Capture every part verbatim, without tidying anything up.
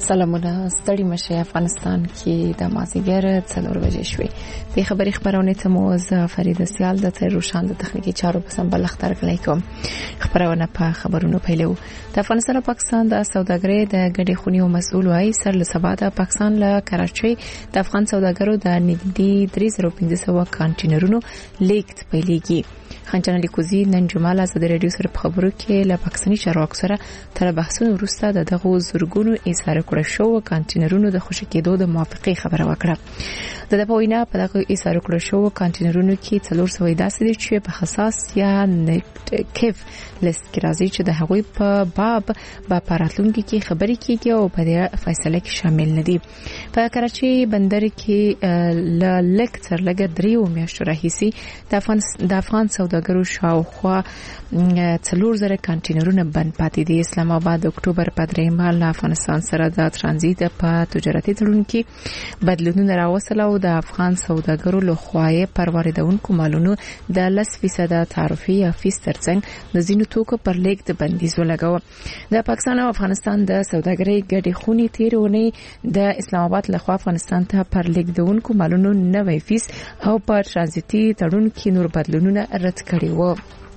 سلامونه ستړي مشه افغانستان کې د مازیګر څلور بجې شوې د خبري خبرونه ته مو ز فرید سیال د تیر روشان د تخنیکی چارو په سمبل اختر کړی کوم خبرونه په خبرونو پیلو د افغانستان او پاکستان د سوداګرۍ د ګډې خونی او مسؤل وای سر له سبا د پاکستان له کراچۍ د افغان سوداګرو د نږدې درې زره پنځه سوه کانټینرونو لیکت پیلېږي خنجان لیکوزی نن جمعه د رادیو سره په خبرو کې له پاکستاني چارواکو سره تر بحثونو وروسته د دغه زورګونو ایثار کړو شو کانټینرونو د خوشی کېدو د موافقه خبره وکړه د په وینا په دغه ایثار کړو شو کانټینرونو کې څلور سوه داسې دي چې په حساس یا نیگیټیو لیست کې راځي چې د هغوی په باب په پراتلونکو کې خبري کیږي او په دې فیصله کې شامل نه دي په کراچۍ بندر کې ل لیکچر لګ دریو میاشتو راهیسي د افغان د افغان سوداګرو شاوخوا څلور زره کانټینرونه بند پاتې دي اسلام آباد د اکتوبر په دریمه له افغانستان سره د ترانزیت په تجارتي تړون کې بدلونونه راوستل او د افغان سوداګرو له خواي پر واردونکو مالونو د لس فیصد تعرفي یا فیس ترڅنګ د زینو توکو پر لیک د بندیز ولګاو د پاکستان او افغانستان د سوداګرۍ ګډې خونی تیرونه د اسلام آباد له خوا افغانستان ته پر لیک دونکو مالونو نوې فیس او پر ترانزیتي تړون کې نور بدلونونه رد کړي وو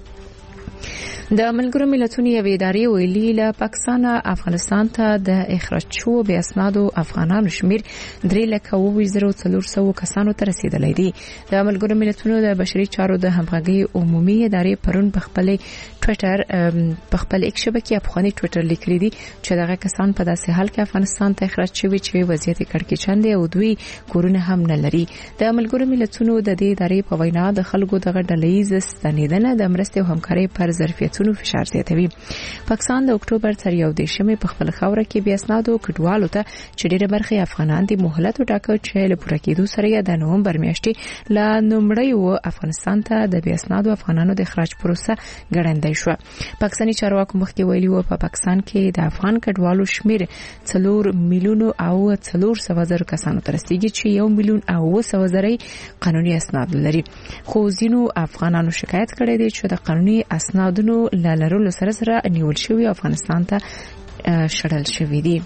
د ملګرو ملتونو یوې ادارې ویلي له پاکستان افغانستان ته د اخراج شو بې اسنادو افغانانو شمیر درې لکه اووه زره څلور سوه کسانو ته رسیدلی دی د ملګرو ملتونو د بشري چارو د همغږي عمومي ادارې پرون په خپل ټوئیټر په خپل ایکس شبکې افغاني ټوئیټر لیکلي دي چې دغه کسان په داسې حال کې افغانستان ته اخراج شوي چې وضعیت کړکېچن دی او دوی کورونه هم نه لري د ملګرو ملتونو د دې ادارې په وینا د خلکو دغه ډلهییز ستنېدنه د مرستې او همکارۍ پر ظرفیتونو فشار زیاتوي پاکستان د اکتوبر تر یو دیشمې په خپل خوره کې بیا اسنادو کډوالو ته چې ډېر برخه افغانان دي مهلت ټاکو چې له پوره کېدو سره د نومبر میاشتې لا نومړی و افغانستان ته د بیا اسنادو افغانانو د اخراج پروسه ګړندۍ شو پاکستاني چارواکو مخکې ویلي و په پاکستان کې د افغان کډوالو شمیر څلور میلیون او څلور سوه زره کسانو ته رسیدي چې یو میلیون او اووه سوه زره قانوني اسناد لري خو ځینو افغانانو شکایت کړی دی چې د قانوني اسنادونو لرلو سره سره نیول شوی افغانستان ته شړل شوی دی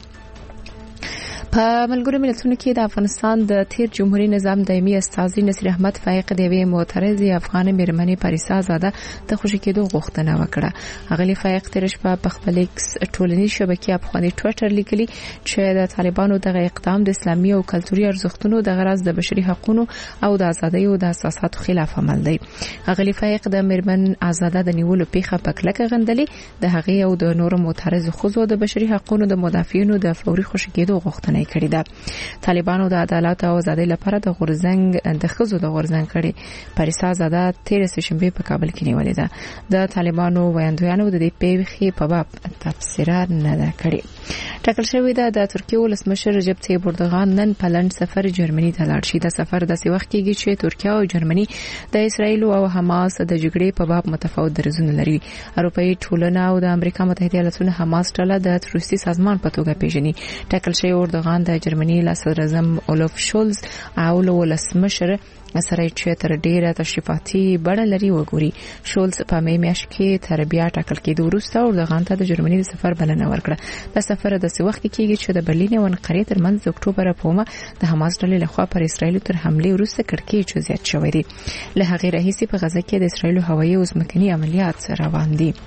په ملګرو ملتونو کې د افغانستان د تیر جمهوریت نظام دایمي استازي نصیر احمد فائق د وی معترض افغان میرمنې پاریسا زاده د خوشی کېدو غوښتنه وکړه اغلی فائق تر شپه په خپل ایکس ټولنیز شبکې افغاني ټوئیټر لیکلي چې د طالبانو دغه اقدام د اسلامي او کلتوري ارزښتونو د غرض د بشري حقوقو او د ازادۍ او د اساساتو خلاف عمل دی اغلی فائق د میرمن آزاده د نیولو پیخه په کلکه غندلې د هغې او د نورو معترض خزو د بشري حقوقو د مدافعینو د فوري خوشی کېدو غوښتنه کړې ده طالبانو د عدالت او ازادۍ لپاره د غورځنګ د خزو د غورځنګ کړي پاریسا زاده تیر سشنبه په کابل کې نیولې ده د طالبانو ویاندویانو د دې پیښې په باب تفسیر نه ده کړې ټاکل شوی ده د ترکیه ولسمشر رجب طیب اردوغان نن په لند سفر جرمني ته لاړ شي د سفر د سی وخت کېږي چې ترکیه او جرمني د اسرایل او حماس د جګړې په باب متفاوت درزونه لري اروپאי ټولنه او د امریکا متحده ایالاتونو حماس ډله د تروریستي سازمان په توګه پیژني ټاکل شوی اردوغان د جرمني له صدر اعظم اولف شولز او ولسمشر سره چې تر ډیره تشریفاتي بڼه لري وګوري شولز په مې میاشت کې تر بیا ټاکل کېدو وروسته اردوغان ته د جرمني د سفر بلنه ورکړه د سفر د سی وخت کېږي چې د برلین او انقرې ترمنځ د اکتوبر په اومه د حماس ډلې لخوا پر اسرایل تر حمله وروسته کړکېچ زیات شوی دی له هغې راهیسې په غزه کې د اسرایل هوایي او ځمکني عملیات روان دي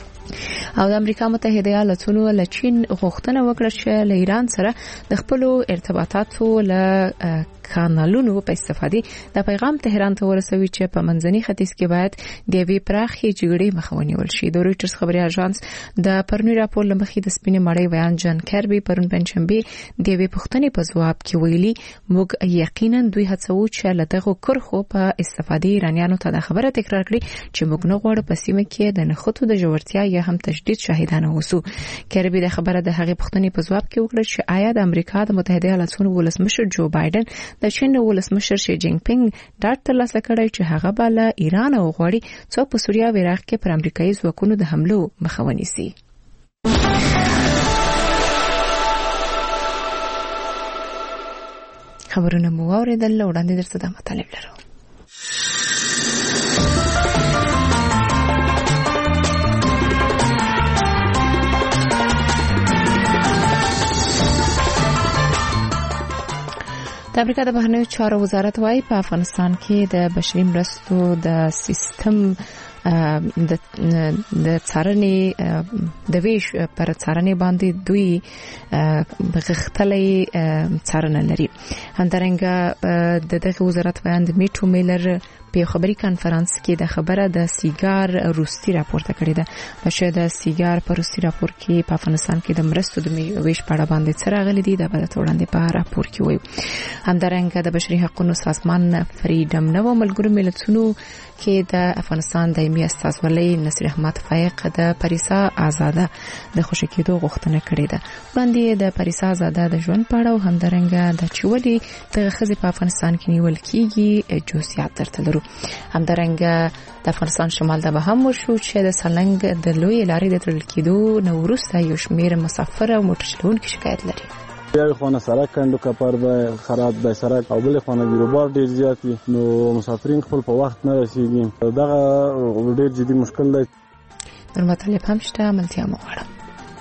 او د امریکا متحده ایالاتونو له چین غوښتنه وکړه چې له ایران سره د خپل ارتباطاتو له کانالونو په استفادې د پیغام تهران ته ورسوي چې په منځني ختیځ کې باید د وی پراخي جګړې مخه ونیول شي د رويټرز خبري اژانس د پرونی راپور لمخې د سپینې مړۍ ویان جان کربي پرون پنځشنبه د وی پښتنې په ځواب کې ویلي موږ یقینا دوی هڅو چې له دغه کرخو په استفادې ایرانیانو ته د خبره تکرار کړي چې موږ نه غواړو په سیمه کې د نخښو د جوړتیا یا هم تشدید شاهدان اوسو کربي د خبره د هغې پښتنې په ځواب کې وکړه چې آیا د امریکا د متحده ایالاتونو ولسمشر جو بایدن د چین ولسمشر شي جینګ پینګ ډاټ ترلاسه کړی چې هغه بالا ایران او غوړي څو په سوریه او عراق کې پر امریکایي ځواکونو د حملو مخه ونیسي خبرونه مو اوریدل وړاندې درته د مطالب لرو د امریکا د بهرنیو چارو وزارت وايي په افغانستان کې د بشري مرستو د سیستم د د څارنې د ویش پر څارنې باندې دوی غختلې څارنه لري. همدارنګه د دغه وزارت بیان د میټو میلر په خبري کانفرنس کې د خبره د سیګار روسي راپورته کړې ده. چې د سیګار په روسي راپور کې په افغانستان کې د مرستو د ویش په اړه باندې څه راغلي دي د بل توړاندې په راپور کې وایي. همدارنګه د بشري حقوقو سازمان فریډم نو ملګرو ملتونو کې د افغانستان دایمي استازولۍ نصیر احمد فایق د پریسا آزاده د خوشی کېدو غوښتنه کړې ده. وړاندې د پریسا آزاده د ژوند په اړه او همدارنګه د چولي د خزې په افغانستان کې نیول کیږي جوسیات درته لرو. همدارنګه د افغانستان شمال ته به هم وشو چې د سالنګ د لوی لارې د تړل کېدو نو وروسته یو شمېر مسافر او موټر چلوونکي شکایت لري. یو خونه سړک کندو کپر به خراب دی سړک او بل خونه بیروبار ډیر زیات وي نو مسافرین خپل په وخت نه رسیږي. دغه ډیر جدي مشکل دی. نور مطالب هم شته ملتیا مو غواړم.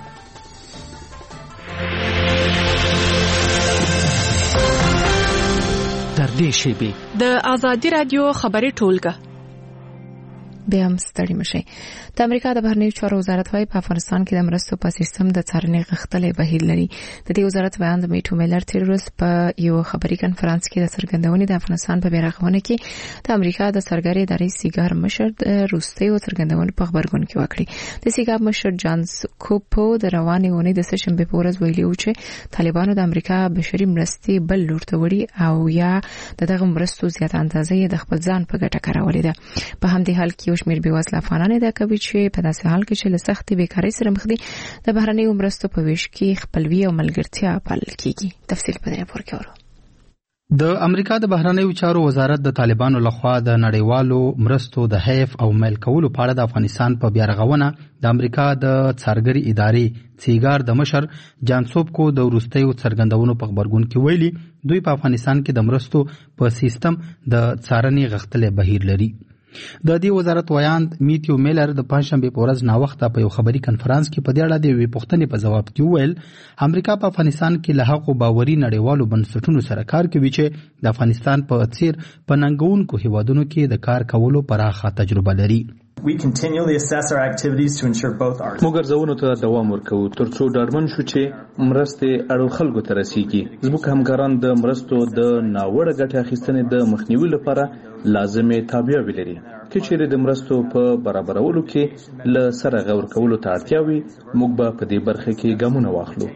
تر دې شیبې د آزادي رادیو خبري ټولګه به هم ستړي مشي. د امریکا د بهرنیو چارو وزارت وايي په افغانستان کې د مرستو په سیستم د څارنې غښتلې بهیر لري. د دې وزارت بیان د میټو میلر تیر ورځ په یو خبري کانفرنس کې د څرګندونې د افغانستان په بیرغونه کې د امریکا د سرګری ادارې سیګار مشر د روسي او څرګندونې په خبرګون کې وکړي. د سیګار مشر جانس کوپو د روانې ونې د سشنبه په ورځ ویلي و چې طالبانو د امریکا بشري مرستې بل لور ته وړي او یا دغه مرستو زیات اندازې د خپل ځان په ګټه کارولې ده. په همدې حال کې شمیر بېوزله افغانان د کوي چې په داسې حال کې چې له سختې بیکارۍ سره مخ دي د بهرنیو مرستو په ویش کې خپلوي او ملګرتیا پالل کیږي. تفصیل په دې راپور کې اورو. د امریکا د بهرنیو چارو وزارت د طالبانو لخوا د نړیوالو مرستو د حیف او میل کولو په اړه د افغانستان په بیارغونه د امریکا د څارګري ادارې سیګار د مشر جانسوب کو د وروستیو څرګندونو په خبرګون کې ویلي دوی په افغانستان کې د مرستو په سیستم د څارنې غښتلې بهیر لري. د دې وزارت ویاند میټیو میلر د پنځشنبه په ورځ ناوخته په یو خبري کانفرنس کې په دې اړه د یوې پوښتنې په جواب کې وویل امریکا په افغانستان کې له هغو باوري نړیوالو بنسټونو سره کار کوي چې د افغانستان په څیر په ننګونکو هیوادونو کې د کار کولو پراخه تجربه لري. We continually assess our activities to ensure both our موږ ځوونو ته دوام ورکوو ترڅو ډاډمن شو چې مرستې اړو خلکو ته رسیږي. زموږ همکاران د مرستو د ناوړه ګټې اخیستنې د مخنیوي لپاره لازمې تابعیت لري. که چیرې د مرستو په برابرولو کې له سره غور کولو ته اړتیا وي موږ به په دې برخه کې ګامونه واخلو.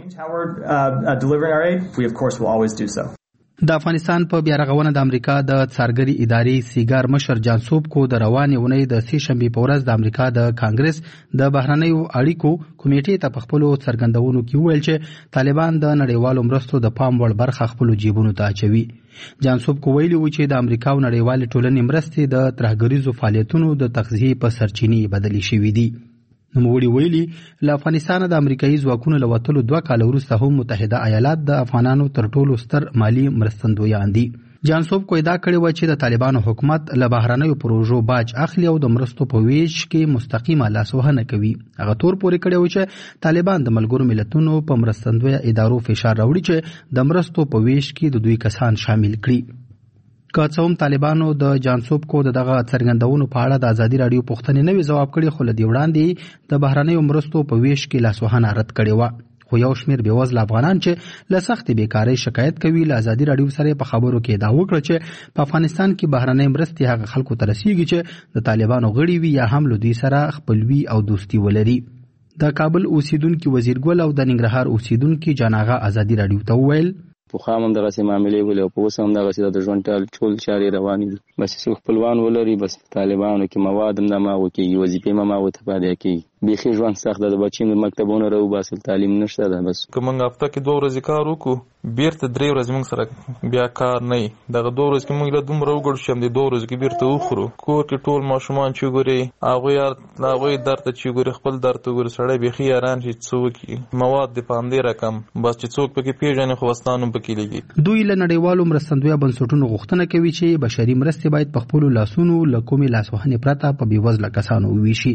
د افغانستان په بیارغونه د امریکا د څارګري ادارې سیګار مشر جانسوب کو د روانې ونې د سې شنبه په ورځ د امریکا د کانګرس د بهرنیو اړیکو کمیټې ته په خپل څرګندونو کې ویل چې طالبان د نړیوالو مرستو د پام وړ برخه خپل جیبونو ته اچوي. جانسوب کو ویلي و چې د امریکا او نړیوال ټولنې مرستې د ترهګریزو فعالیتونو د تغذیه په سرچینې بدلې شوې دي. نوموړي ویلي له افغانستان د امریکایي ځواکونو له وتلو دوه کال وروسته هم متحده ایالات د افغانانو تر ټولو ستر مالی مرستندویان دي. جانسوب کو ادعا کړې و چې د طالبانو حکومت له بهرنیو پروژو باج اخلي او د مرستو په ویش کې مستقیمه لاسوهنه کوي. هغه تور پورې کړی و چې طالبان د ملګرو ملتونو په مرستندویه ادارو فشار راوړي چې د مرستو په ویش کې د دوی کسان شامل کړي. که څه هم طالبانو د جانسوب کو دغه څرګندونو په اړه د ازادي رادیو پوښتنې نوې ځواب کړي خو له دې وړاندې د بهرنیو مرستو په ویش کې لاسوهنه رد کړې وه. خو یو شمېر بېوزله افغانان چې له سختې بیکارۍ شکایت کوي له ازادي رادیو سره په خبرو کې ادعا وکړه چې په افغانستان کې بهرنۍ مرستې هغه خلکو ته رسیږي چې د طالبانو غړي وي یا هم له دوی سره خپلوي او دوستي ولري. د کابل اوسیدونکي وزیر ګل او د ننګرهار اوسیدونکي جاناغه ازادي رادیو ته وویل په خام هم دغسې معاملې ولې او په اوس هم دغسې د ژوند ټول ټول چارې روانې دي. بس څوک خپلوان ولري بس طالبانو کې مواد هم دماغو کېږي وظیفې هم هماغو ته پاتې کېږي. بیخي ژوند سخت ده د بچیم د مکتبونو راوباسل تعلیم نشته ده. بس که موږ هفته کې دوه ورځې کار وکړو بیرته درې ورځې موږ سره بیا کار نه وي. دغه دوه ورځې کې موږ له دومره وګړو چې همدې دوه ورځو کې بیرته وخورو. کور کې ټول ماشومان چې وګوري هغوی هغوی درد ته چې وګوري خپل درد ته وګوري سړی بیخي حیران شي څه وکړي. مواد د په همدې رقم بس چې څوک پکې پېژني خو وستان هم پکې لګي. دوی له نړیوالو مرستندویه بنسټونو غوښتنه کوي چې بشري مرستې باید په خپلو لاسونو له کومې لاسوهنې پرته په بېوزله کسانو وویشي.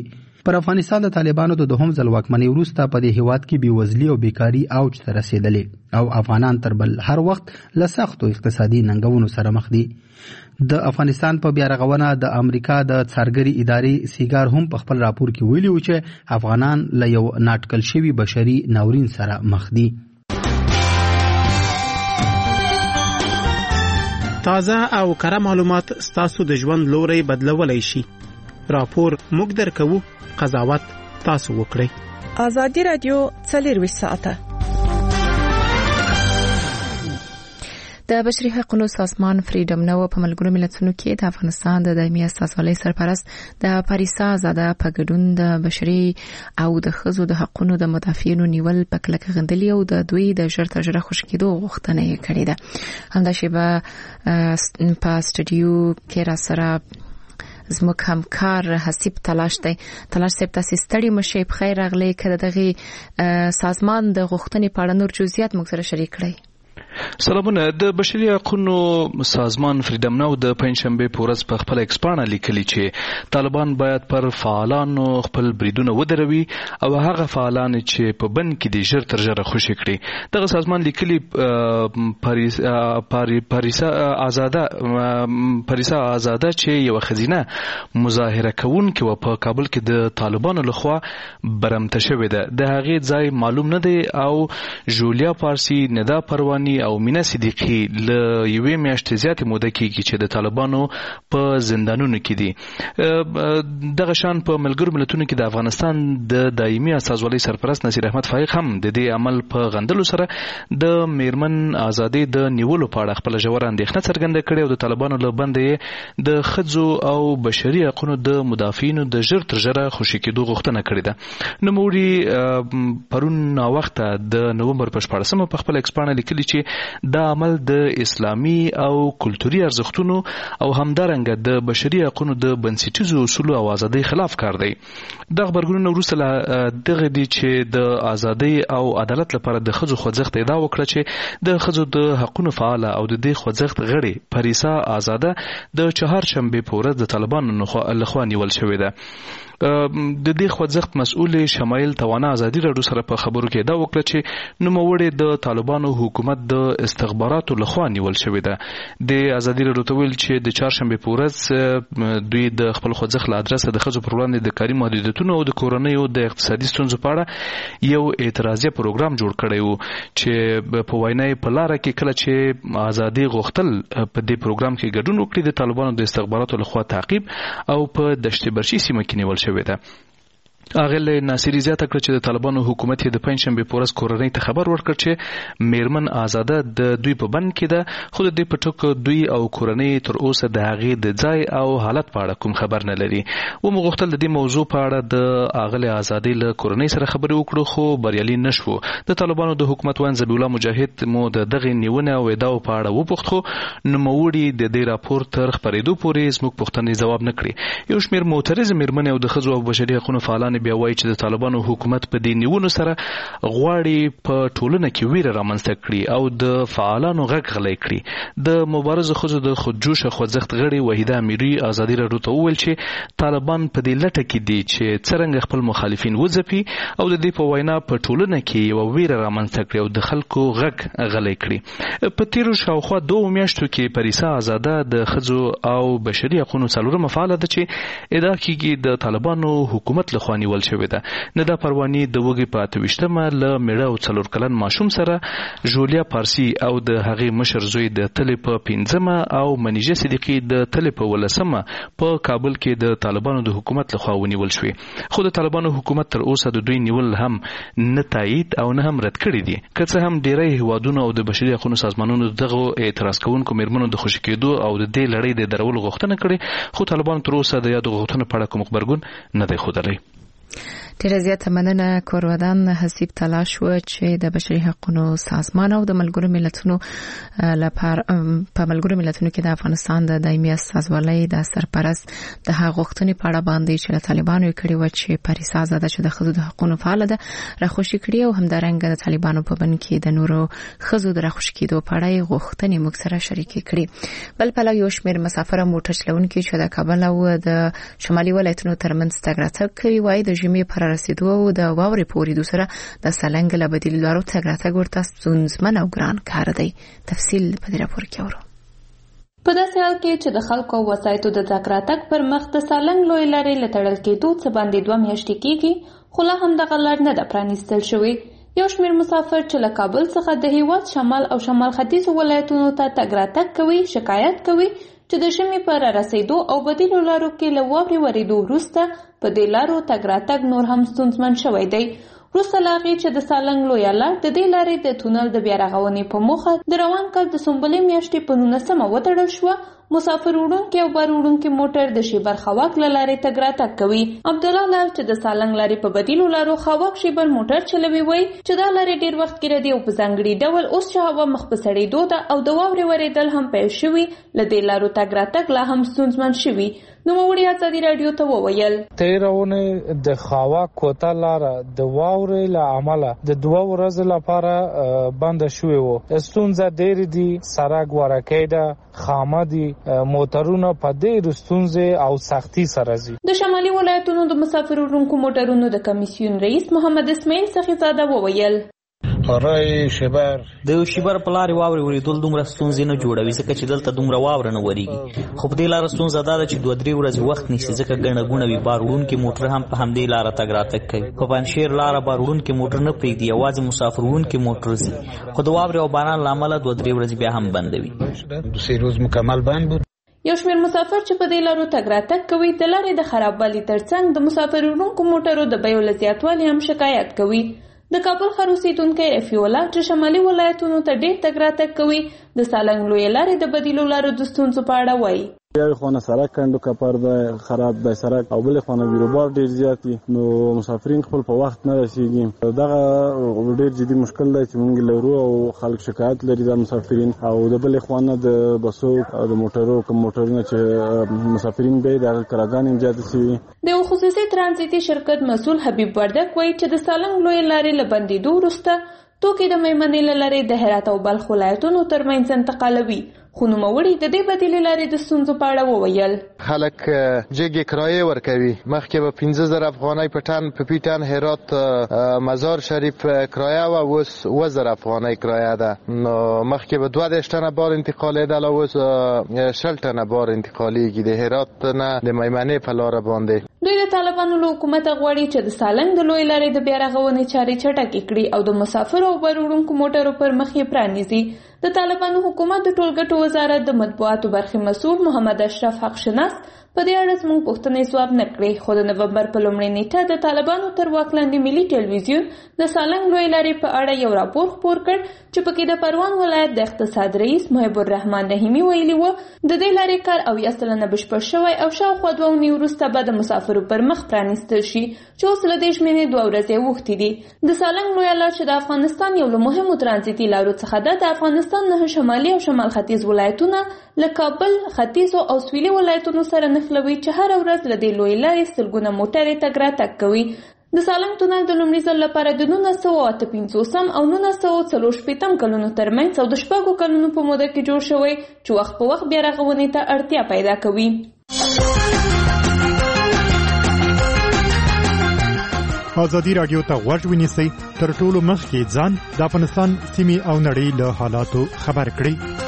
پر افغانستان د طالبانو د دوهم ځل واکمنۍ وروسته په دې هیواد کې بېوزلي او بیکاري اوج ته رسېدلې او افغانان تر بل هر وخت له سختو اقتصادي ننګونو سره مخ دي. د افغانستان په بیا رغونه د امریکا د څارګري ادارې سیګار هم په خپل راپور کې ویلي و چې افغانان له یو ناټکل شوي بشري ناورین سره مخ دي. تازه او کره معلومات ستاسو د ژوند لوري بدلولای شي. راپور موږ درکوو، قضاوت تاسو وکړئ. ازادي رادیو څلور ساعته د بشري حقوقو سازمان فریډم نو په ملګرو ملتونو کې د افغانستان د دایمي اساسوالۍ سرپرست د پاریسا زاده په ګډون د بشري او د ښځو د حقوقو د مدافعینو نیول په کلکه غندلي او د دوی د ژر تر ژره خوشی کېدو غوښتنه یې کړې ده. همداشې په سټوډیو کې را سره زموږ همکار حسیب تلاش دی. تلاش صاحب تاسو ستړي مشه په خیر راغلی کړه دغه سازمان د غوښتنې په اړه نور جزئیات موږ سره شریک کړئ. سلامونه. د بشري حقوقو سازمان فریډم نو د پنځشنبه په ورځ په خپل ایکسپانه لیکلي چې طالبان باید پر فعالانو خپل بریدونه ودروي او هغه فعالان چې په بند کې د ژر تر ژره خوشی کړي. دغه سازمان لیکلي پاریس پاریسا آزاده پاریسا آزاده چې یو خزینه مظاهره کوونکې و په کابل کې د طالبانو لخوا برمته شوې ده. د هغې ځای معلوم نه دی او جولیا پارسی، ندا پروانی او مینا صدیقی له یوې میاشتې زیاتې موده کېږي چې د طالبانو په زندانونو کې دي. دغه شان په ملګرو ملتونو کې د افغانستان د دایمي اساسوالۍ سرپرست نصیر احمد فائق هم د دې عمل په غندلو سره د میرمن ازادي د نیولو په اړه خپل ژوره اندېښنه څرګنده کړې او د طالبانو له بندې د ښځو او بشري حقوقو د مدافعینو د ژر تر ژره خوشي کېدو غوښتنه کړې ده. نوموړي پرون ناوخته د نومبر په شپاړسمه په خپل ایکسپانه لیکلي چې دا عمل د اسلامي او کلتوري ارزښتونو او همدارنګه د بشري حقوقو د بنسټیزو اصولو او ازادۍ خلاف کار دی. د خبرګونونو وروسته دغه دي چې د ازادۍ او عدالت لپاره د ښځو خوځښت ادعا وکړه چې د ښځو د حقوقو فعال او د دې خوځښت غړي پاریسا آزاده د چهارشنبه په ورځ د طالبانو لخوا نیول شوې ده. د دې خوځښت مسؤل شمایل توانا ازادي راډیو سره په خبرو کې دا وکړه چې نوموړي د طالبانو حکومت د استخباراتو لخوا نیول شوې ده. د ازادي راډیو ته ویل چې د چهارشنبه په ورځ دوی د خپل خوځښت له ادرسه د ښځو پر وړاندې د کاري محدودیتونو او د کورنۍ او د اقتصادي ستونزو په اړه یو اعتراضي پروګرام جوړ کړی و چې په وینا یې په لاره کې کله چې ازادي غوښتل په دې پروګرام کې ګډون وکړي د طالبانو د استخباراتو لخوا تعقیب او په دشت برشي سیمه کې نیول شوی ده. اغل ناصری زیاته کړ چې د طالبانو حکومت د پنځشنبه په ورځ کورنۍ ته خبر ورکړ چې میرمن آزاده د دوی په بند کې ده، خو د دې په ټکو دوی او کورنۍ تر اوسه د هغې د ځای او حالت په اړه کوم خبر نه لري. و موږ غوښتل د دې موضوع په اړه د اغل آزادۍ له کورنۍ سره خبرې وکړو خو بریالي نشو. د طالبانو د حکومت وان ذبیح الله مجاهد مو د دغه نیونه او ادعاو په اړه وپوښت خو نوموړي د دې راپور تر خبرېدو پورې زموږ پوښتنې ځواب نه کړي. یو شمېر معترض میرمنې او د ښځو او بشري حقوقو فعالان بیا وایي چې د طالبانو حکومت په دې نیونو سره غواړي په ټولنه کې ویره رامنځته کړي او د فعالانو غږ غلی کړي. د مبارزو ښځو د خودجوشه خوځښت غړي وحیده امیري ازادي راډیو ته وویل چې طالبان په دې لټه کې دي چې څرنګه خپل مخالفین وځپي او د دې په وینا په ټولنه کې یو ویره رامنځته کړي او د خلکو غږ غلی کړي. په تیرو شاوخوا دوه میاشتو کې پاریسا آزاده د ښځو او بشري حقوقو څلورمه فعاله ده چې ادعا کیږي د طالبانو حکومت لخوا نیول شوې ده. ندا پروانی د وګي په اته ویشتمه له میړه او څلور کلن ماشوم سره جولیا پارسی او د هغې مشر زوی د تلې په پنځمه او منیجه صدیقی د تلې په ولسمه په کابل کې د طالبانو د حکومت لخوا ونیول شوې. خو د طالبانو حکومت تر اوسه د دوی نیول هم نه تایید او نه هم رد کړي دي. که څه هم ډیری هیوادونو او د بشري حقوقو سازمانونو دغه اعتراض کوونکو میرمنو د خوشي کېدو او د دې لړۍ د درولو غوښتنه کړې خو طالبان تر اوسه د یادو غوښتنو په اړه کوم خبرګون نه دی ښودلی. ډیره زیاته مننه کورودان حسیب تلاش و چې د بشري حقوقو سازمان او د ملګرو ملتونو لپاره په ملګرو ملتونو کې د افغانستان د دایمي استازولۍ د سرپرست د هغه غوښتنې په اړه باندې چې له طالبانو یې کړي و چې پاریسا زاده چې د خزو د حقوقو فعال ده راخوشي کړي او همدارنګه د طالبانو په بن کې د نورو خزو د راخوشي کېدو په اړه غوښتنې موږ سره شریکې کړي. بل پلا یو شمېر مسافر موټر چلونکي چې د کابل او د شمالي ولایتونو ترمنځ تګ راتګ کوي وایي د ژمي پر رسیدو او د واورې پورې دوسره د سالنګ له بدیل لارو تګ راتګ ورته ستونزمن او ګران کار دی. تفصیل په دې راپور کې اورو. په داسې حال کې چې د خلکو او وسایطو د تګ راتګ پر مخ د سالنګ لوی لارې له تړل کېدو څخه باندې دوه میاشتې کېږي خو لا هم دغه لار نه ده پرانیستل شوې. یو شمېر مسافر چې له کابل څخه د هیواد شمال او شمال ختیځو ولایتونو ته تګ راتګ کوي شکایت کوي چې د ژمي پر رسیدو او بدیلو لارو کې له واورې ورېدو وروسته په دې لارو تګ راتګ نور هم ستونزمن شوی دی. وروسته له هغې چې د سالنګ لویه لار د دې لارې د تونل د بیا رغونې په موخه د روان کال د سنبلې میاشتې په نولسمه وتړل شوه، مسافر وړونکي او بار وړونکي موټر د شیبر خواک له لارې تګ راتګ کوي. عبدالله لال چې د سالنګ لارې په بدیلو لارو خواک شیبر موټر چلوي وایي چې دا لارې ډېر وخت کې ردي او په ځانګړي ډول اوس چې هوا مخ په سړېدو ده او د واورې ورېدل هم پیل شوي له دې لارو تګ راتګ لا هم ستونزمن شوي. نوموړي ازادي راډیو ته وویل تیرونه د خواک کوتا لاره د واورې له امله د دوه ورځې لپاره بند شوې وو. ستونزه ډېرې دي، سړک ورکې ده، خامه دي، موټرونه په ډېرو ستونزې او سختي سره ځي. د شمالي ولایتونو د مسافر وړونکو موټرونو د کمیسیون رئیس محمد اسماعیل سخیزاده وویل رای شیبر د شیبر په لارې واورې ورېدل دومره ستونزې نه جوړوي ځکه چې دلته دومره واوره نه ورېږي، خو په دې لاره ستونزه دا ده چې دوه درې ورځې وخت نیسي ځکه ګڼه ګوڼه وي. بار وړونکي موټر هم په همدې لاره تګ راتګ کوي. په پنجشیر لاره بار وړونکي موټر نه پرېږدي، یوازې مسافر وړونکي موټر ځي، خو د واورې او باران له امله دوه درې ورځې بیا هم بندوي. سه روز مکمل بند بود. یو شمېر مسافر چې په دې لارو تګ راتګ کوي د لارې د خرابوالي ترڅنګ د مسافر وړونکو موټرو د بیو له زیاتوالي هم شکایت کوي. د کابل ښار اوسېدونکی رفیع الله چې شمالي ولایتونو ته ډېر تګ راتګ کوي د سالنګ لویې لارې د بدیلو لارو د ستونزو په اړه وایي. یوې خونه سړک کنډو کپر دی، خراب دی سړک، او بلې خونه بیروبار ډېر زیات دي نو مسافرین خپل په وخت نه رسېږي. دغه ډېر جدي مشکل دی چې موږ لرو او خلک شکایت لري د مسافرین. او د بلې خونه د بسو او د موټرو کوم موټرونه چې مسافرین به د کراګانې هم زیاتې شوي. د یو خصوصي ترانزیتي شرکت مسؤل حبیب وردک وایي چې د سالنګ لویې لارې له بندېدو وروسته توکي د میمنې له لارې د هرات او بلخ ولایتونو ترمنځ انتقالوي. خو نوموړي د دې بدیلې لارې د ستونزو په اړه وویل خلک جګې کرایې ورکوي. مخکې به پنځه زره افغانۍ په ټن په پی ټن هرات مزار شریف کرایه و، اوس اوه زره افغانۍ کرایه ده. نو مخکې به دوه دېرش ټنه بار انتقالېدل او اوس شل ټنه بار انتقالېږي د هرات نه د میمنې په لاره باندې. دوی د طالبانو له حکومته غواړي چې د سالنګ د لویې لارې د بیا رغونې چارې چټکې کړي او د مسافرو او بار وړونکو موټرو پر مخ یې پرانیزي. د طالبانو حکومت د ټولګټو وزارت د مطبوعاتو برخې مسؤل محمد اشرف حق شناس په دې اړه زموږ پوښتنې ځواب نه کړې، خو د نومبر په لومړۍ نیټه د طالبانو تر واک لاندې ملي ټلویزیون د سالنګ لویې لارې په اړه یو راپور خپور کړ چې پکې د پروان ولایت د اقتصاد رئیس محب الرحمن رحیمي ویلي وو د دې لارې کار اویا سلنه بشپړ شوی او شاوخوا دوه اونۍ وروسته به د مسافرو پر مخ پرانیستل شي چې اوس له دې شمېرې دوه ورځې اوښتې دي. د سالنګ لویه لار چې د افغانستان یو له مهمو ترانزیتي لارو څخه ده د افغانستان نه شمالي او شمال ختیځ ولایتونه له کابل، ختیځو او سویلي ولایتونو سره نښلوي چې هره ورځ له دې لویې لارې سلګونه موټرې تګ راتګ کوي. د سالنګ تونل د لومړي ځل لپاره د نولس سوه اته پنځوسم او نولس سوه څلور شپېتم کلونو ترمنځ او د شپږو کلونو په موده کې جوړ شوی چې وخت په وخت بیا رغونې ته اړتیا پیدا کوي. ازادي راډیو ته غوږ ونیسئ، تر ټولو مخکې ځان د افغانستان سیمې او نړۍ له حالاتو خبر کړئ.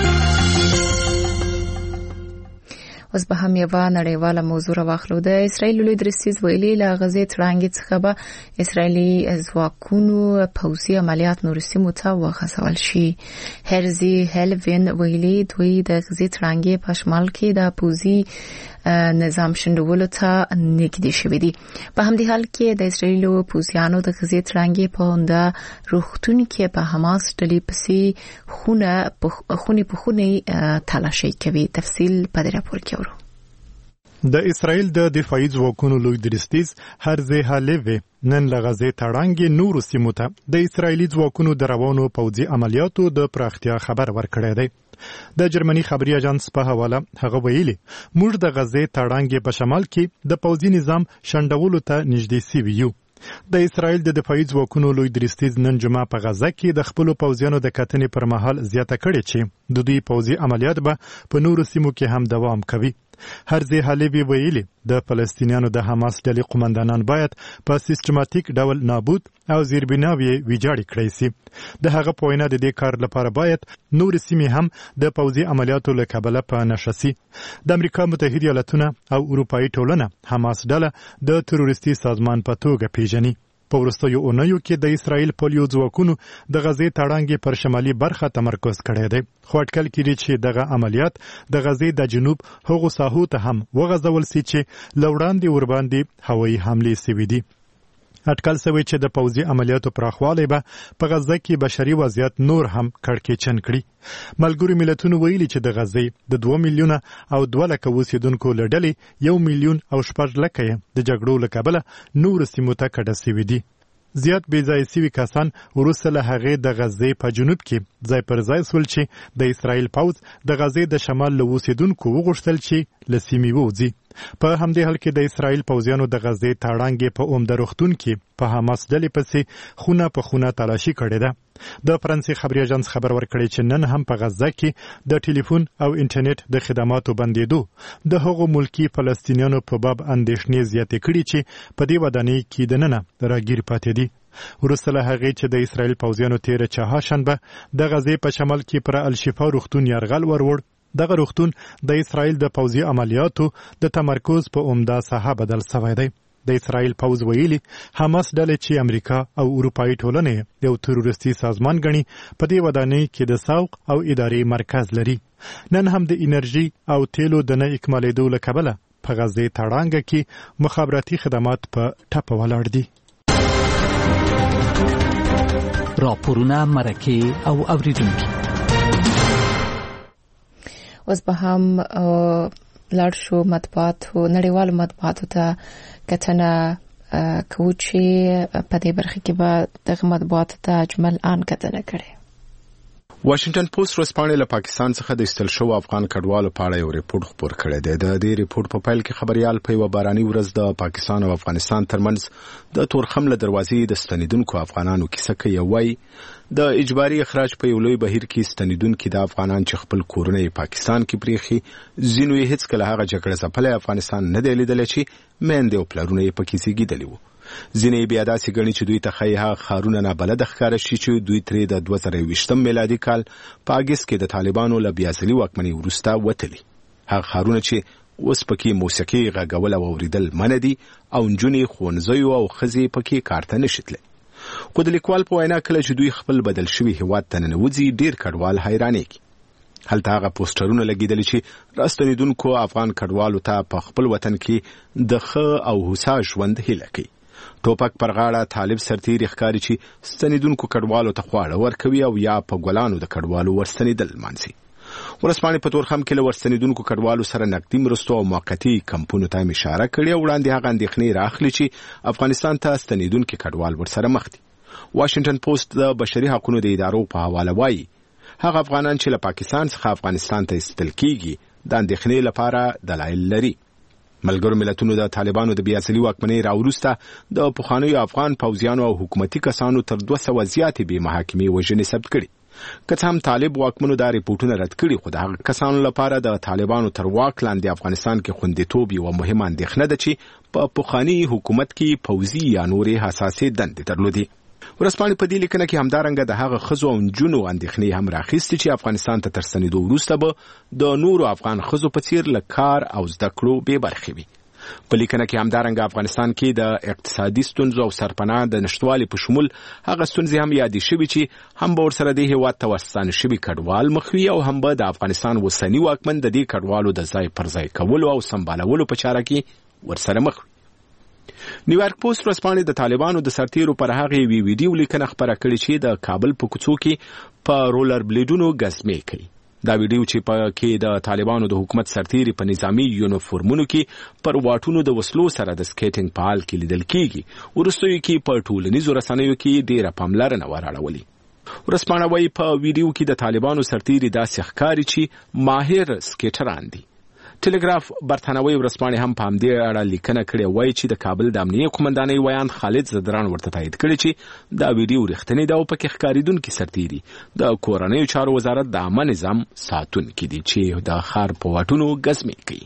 اوس به هم یوه نړیواله موضوع راواخلو. د اسرائیل لوی درستیز ویلي له غزې تړانګې څخه به اسرائیلي ځواکونو پوځي عملیات نورو سیمو ته وغځول شي. هرزي هلوین ویلي دوی د غزې تړانګې په شمال کې د پوځي نظام شنډولو ته نږدې شوي دي. په همدې حال کې د اسرائیلو پوځیانو د غزې تړانګې په اونده روغتون کې په حماس ډلې پسې خونه خونې په خونې تلاشي کوي. تفصیل په دې راپور کې د اسرایل د دفاعي ځواکونو لوی درستیز هرزه هالوی نن له غزې تړانګې نورو سیمو ته د اسرایلي ځواکونو د روانو پوځي عملیاتو د پراختیا خبر ورکړی دی. د جرمني خبري اژانس په حواله هغه ویلي موږ د غزې تړانګې په شمال کې د پوځي نظام شنډولو ته نږدې سوي یو. د اسرایل د دفاعي ځواکونو لوی درستیز نن جمعه په غزه کې د خپلو پوځیانو د کتنې پر مهال زیاته کړې چې د دوی پوځي عملیات به په نورو سیمو کې هم دوام کوي. هرزه هالوی ویلي د فلسطینیانو د حماس ډلې قومندانان باید په سیستماتیک ډول نابود او زیربناوي ویجاړ کړي سي. د هغه په وینا د دې کار لپاره باید نور سیمې هم د پوځي عملیاتو له کبله په نښه سي. د امریکا متحده ایالاتونه او اروپאי ټولنه حماس ډله د تروریستي سازمان په توګه پیژني. په وروستیو اونیو کې د اسرایل پولیو ځواکونو د غزې تړانګې پر شمالي برخه تمرکز کړی دی، خو اټکل کېږي چې دغه عملیات د غزې د جنوب هغو ساحو ته هم وغځول سي چې له وړاندې ورباندې هوایي حملې سوي دي. اټکل سوی چې د پوځي عملیاتو پراخوالی به په غزه کې بشري وضعیت نور هم کړکېچن کړي. ملګرو ملتونو ویلي چې د غزې د دوه میلیونه او دوه لکه اوسېدونکو له ډلې یو میلیون او شپږ لکه یې د جګړو له کبله نورو سیمو ته کډه سوي دي. زیات بې ځایه سوي کسان وروسته له هغې د غزې په جنوب کې ځای پر ځای سول چې د اسرایل پوځ د غزې د شمال له اوسېدونکو وغوښتل چې له سیمې ووځي. په همدې حال کې د اسرایل پوځیانو د غزې تړانګې په عمده روغتون کې په حماس ډلې پسې خونه په خونه تلاشي کړې ده. د فرانسې خبري اژانس خبر ورکړی چې نن هم په غزه کې د ټلیفون او انټرنیټ د خدماتو بندېدو د هغو ملکی فلسطینیانو په باب اندېښنې زیاتې کړي چې په دې ودانۍ کې دننه راګیر پاتې دي. وروسته له هغې چې د اسرایل پوځیانو تېره چهارشنبه د غزې په شمال کې پر الشفا روغتون یرغل وروړ، دغه روغتون د اسرایل د پوځي عملیاتو د تمرکز په عمده ساحه بدل شوی دی. د اسرایل پوځ ویلي حماس ډلې چې امریکا او اروپאי ټولنې یو تروریستي سازمان ګڼي په دې ودانۍ کې د سوق او ادارې مرکز لري. نن هم د انرژي او تیلو د نه اکمالېدو له کبله په غزې تړانګه کې مخابراتي خدمات په ټپه ولاړ دي. راپورونه، مرکې او اوریدونکي. اوس به هم لاړ شو مطبوعاتو نړیوالو مطبوعاتو ته کتنه کوو چې په دې برخه کې به دغه مطبوعاتو ته اجمل آن کتنه کړي. واشنگټن پوسټ ورځپاڼې له پاکستان څخه د ایستل شوو افغان کډوالو په اړه یو ریپورت خپور کړی دی. د دې ریپورت په پیل کې خبريال په یوه باراني ورځ د پاکستان او افغانستان ترمنځ د تورخم له دروازې د ستنیدونکو افغانانو کیسه کوي. وایي د اجباري اخراج په یو لوی بهیر کې ستنیدونکي د افغانان چې خپل کورونه یې پاکستان کې پریخي، ځینو یې هیڅکله هغه جګړه ځپلی افغانستان نه دی لیدلی چې میندې او پلرونه یې پکې زیږېدلي وو. ځینې بیا داسې ګڼي چې دوی ته ښایي هغه ښارونه نابلده ښکاره شي چې دوی ترې د دوه زره یوویشتم میلادي کال په اګست کې د طالبانو له بیاځلي واکمنۍ وروسته وتلي. هغه ښارونه چې اوس پکې موسیقي غږول او اورېدل منع دي او نجونې ښوونځیو او ښځې پکې کار ته نشي تللی. خو د لیکوال په وینا کله چې دوی خپل بدل شوي هېواد ته ننوځي ډېر کډوال حیرانېږي. هلته هغه پوسټرونه لګېدلي چې راستنېدونکو افغان کډوالو ته په خپل وطن کې د ښه او هوسا ژوند هیله کوي. ټوپک پر غاړه طالب سرتیري ښکاري چې ستنېدونکو کډوالو ته خواړه ورکوي او یا په ګلانو د کډوالو ورستنېدل مانځي. ورځپاڼې په تورخم کې له ورستنېدونکو کډوالو سره نقدي مرستو او موقتي کمپونو ته هم اشاره کړې او وړاندې هغه اندېښنې راخلي چې افغانستان ته ستنېدونکي کډوال ورسره مخ دي. واشنگټن پوسټ د بشري حقوقو د ادارو په حواله وایي هغه افغانان چې له پاکستان څخه افغانستان ته ایستل کیږي د اندېښنې لپاره دلایل لري. ملګرو ملتونو د طالبانو د بیاځلي واکمنۍ راوروسته د پخوانیو افغان پوځیانو او حکومتي کسانو تر دوه سوه زیاتې بې محاکمې وژنې ثبت کړي. که څه هم طالب واکمنو دا ریپورټونه رد کړي، خو د هغه کسانو لپاره د طالبانو تر واک لاندې افغانستان کې خوندیتوب یوه مهمه اندېښنه ده چې په پخواني حکومت کې پوځي یا نورې حساسې دندې درلودې. ورځپاڼې په دې لیکنه کې همدارنګه د هغه ښځو او نجونو اندېښنې هم راخیستې چې افغانستان ته تر ستنېدو وروسته به د نورو افغان ښځو په څیر له کار او زده کړو بې برخې وي. په لیکنه کې همدارنګه افغانستان کې د اقتصادي ستونزو او سرپناه د نشتوالي په شمول هغه ستونزې هم یادې شوي چې هم به ورسره دې هېواد ته ورستانه شوي کډوال مخ وي او هم به د افغانستان اوسني واکمن د دې کډوالو د ځای پر ځای کولو او سمبالولو په چاره کې ورسره مخ وي. نیویارک پوسټ ورځپاڼې د طالبانو د سرتیرو پر هغه یوې ویډیو لیکنه خپره کړې چې د کابل په کوڅو کې په رولر بلیډونو ګزمې کوي. دا ویډیو چې په کې د طالبانو د حکومت سرتیري په نظامی یونیفورمونو کې پر واټونو د وسلو سره د سکیټینګ په حال کې لیدل کیږي ورستوي کې په ټولنیزو رسنیو کې ډیره پاملرنه وراړولې. ورسپانه وايي په ویډیو کې د طالبانو سرتیري داسې ښکاري چې ماهر سکیټران دي. ټلګراف برتانوي ورسپانه هم په همدې اړه لیکنه کړې وایي چې د کابل د امنیه قومندانۍ ویان خالد زدران ورته تایید کړی چې دا ویډیو رښتینی ده او پکې ښکاریدونکي سرتیري د کورنیو چارو وزارت د عامه نظام ساتونکي دي چې د ښار په واټونو ګزمې کوي.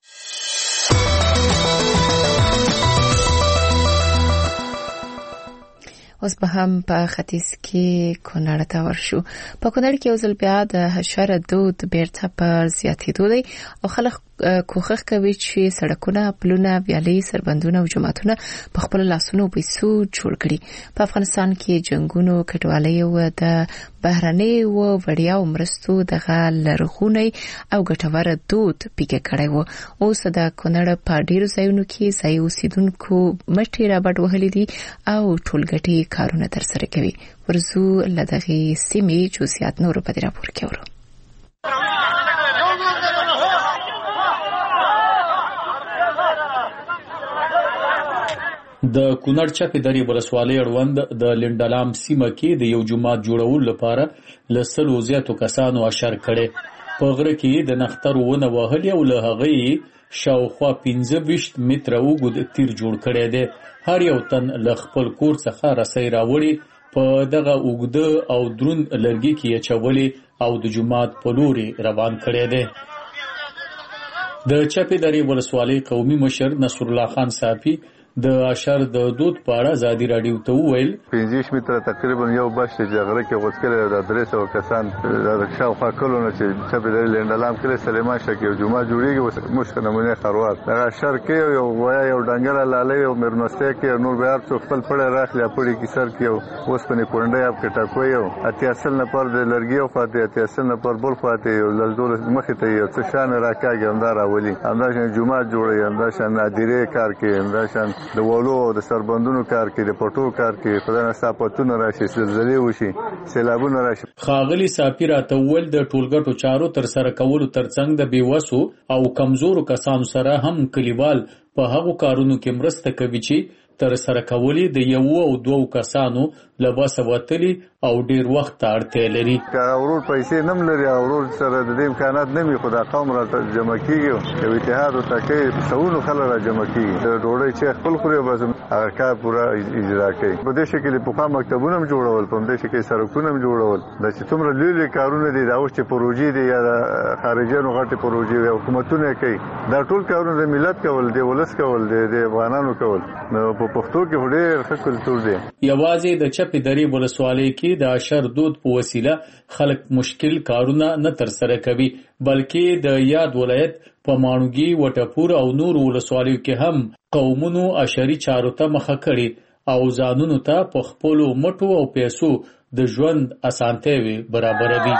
اوس به هم په ختیځ کې کونړ ته ورشو. په کونړ کې یو ځل بیا د حشره دود بیرته پر زیاتېدو دی او خلک کوښښ کوي چې سړکونه، پلونه، ویالې، سربندونه او جوماتونه په خپل لاسونو پیسو جوړ کړي. په افغانستان کې جنگونو، کډوالۍ او د بهرنۍ و وړیا مرستو دغه لرغونی او ګټور دود پیګه کړی و. اوس د کونړ په ډیرو ځایونو کې ځای اوسیدونکو مټې رابډ وهلې دي او ټولګټي کارونه ترسره کوي. ورزو لدغه سیمې جزئیات نور په دې راپور کې ورو. د کونړ چپې درې ولسوالۍ اړوند د لنډلام سیمه کې د یو جومات جوړولو لپاره له سلو زیاتو کسانو اشر کړي. په غره کې د نختر ونه وهلې او له هغې شاوخوا پنځه ویشت متره اوږد تیر جوړ کړی دی. هر یو تن له خپل کور څخه رسۍ راوړي په دغه اوږده او دروند لرګي کې اچولې او د جومات په لوري روان کړی دی. د چپې درې ولسوالۍ قومي مشر نصر الله خان صافي د اشر د دود په اړه ازادي راډیو ته وویل پنځه متره تقریبا یو بش چې جګړه کې غوښکل د درې سوه کسان د شاوخوا کلونه چې چپې درې لنډلام کې سلیمان شک یو جمعه جوړیږي مشک نمونه خروار د اشر کې یو ویا یو ډنګره لاله یو مرنسته کې نور بیا څو خپل پړه راخلي پړي کې سر کې یو اوس په کونډه اپ کې ټاکوي یو اتیاسل نه پر د لرګي او فاتې اتیاسل نه پر بل فاتې یو لزدول مخې ته یو څه شان راکاږي همدار اولی همداشان جمعه جوړي همداشان نادره کار کې همداشان د ولو د سربندونو کار کې د پټو کار کې خدای نستاپتونه راشي زلزلې وشي سیلابونه راشي. خاغلی صافی راته وویل د ټولګټو چارو تر سره کولو ترڅنګ د بیوسو او کمزورو کسانو سره هم کلیوال په هغو کارونو کې مرسته کوي چې تر سره کولې د یو او دوو کسانو لباس وتلی او ډیر وخت ته اړتیا لري. که اورور پیسې نم لري اورور سره د دې امکانات نه وي خو دا قوم را جمع کیږي یو اتحاد او تکي څونو خلک را جمع کیږي د ډوړې چې خپل خوري بس هغه کار پورا اجرا کوي. په دې شکل په خام مکتبونه هم جوړول په دې شکل سرکونه هم جوړول د چې څومره لوی کارونه دي دا اوس چې پروژې دي یا خارجيانو غټي پروژې او حکومتونه کوي دا ټول کارونه د ملت کول دي ولس کول دي د افغانانو کول نو په پښتو کې ډېر ښه کلتور دی. یوازې د چپې درې ولسوالۍ کې د اشر دود په وسیله خلک مشکل کارونه نه ترسره کوي بلکې د یاد ولایت په ماڼوګي وټپور او نور ولسوالیو کې هم قومونو اشري چارو ته مخه کړي او ځانونو ته په خپلو مټو او پیسو د ژوند اسانتیاوې برابروي.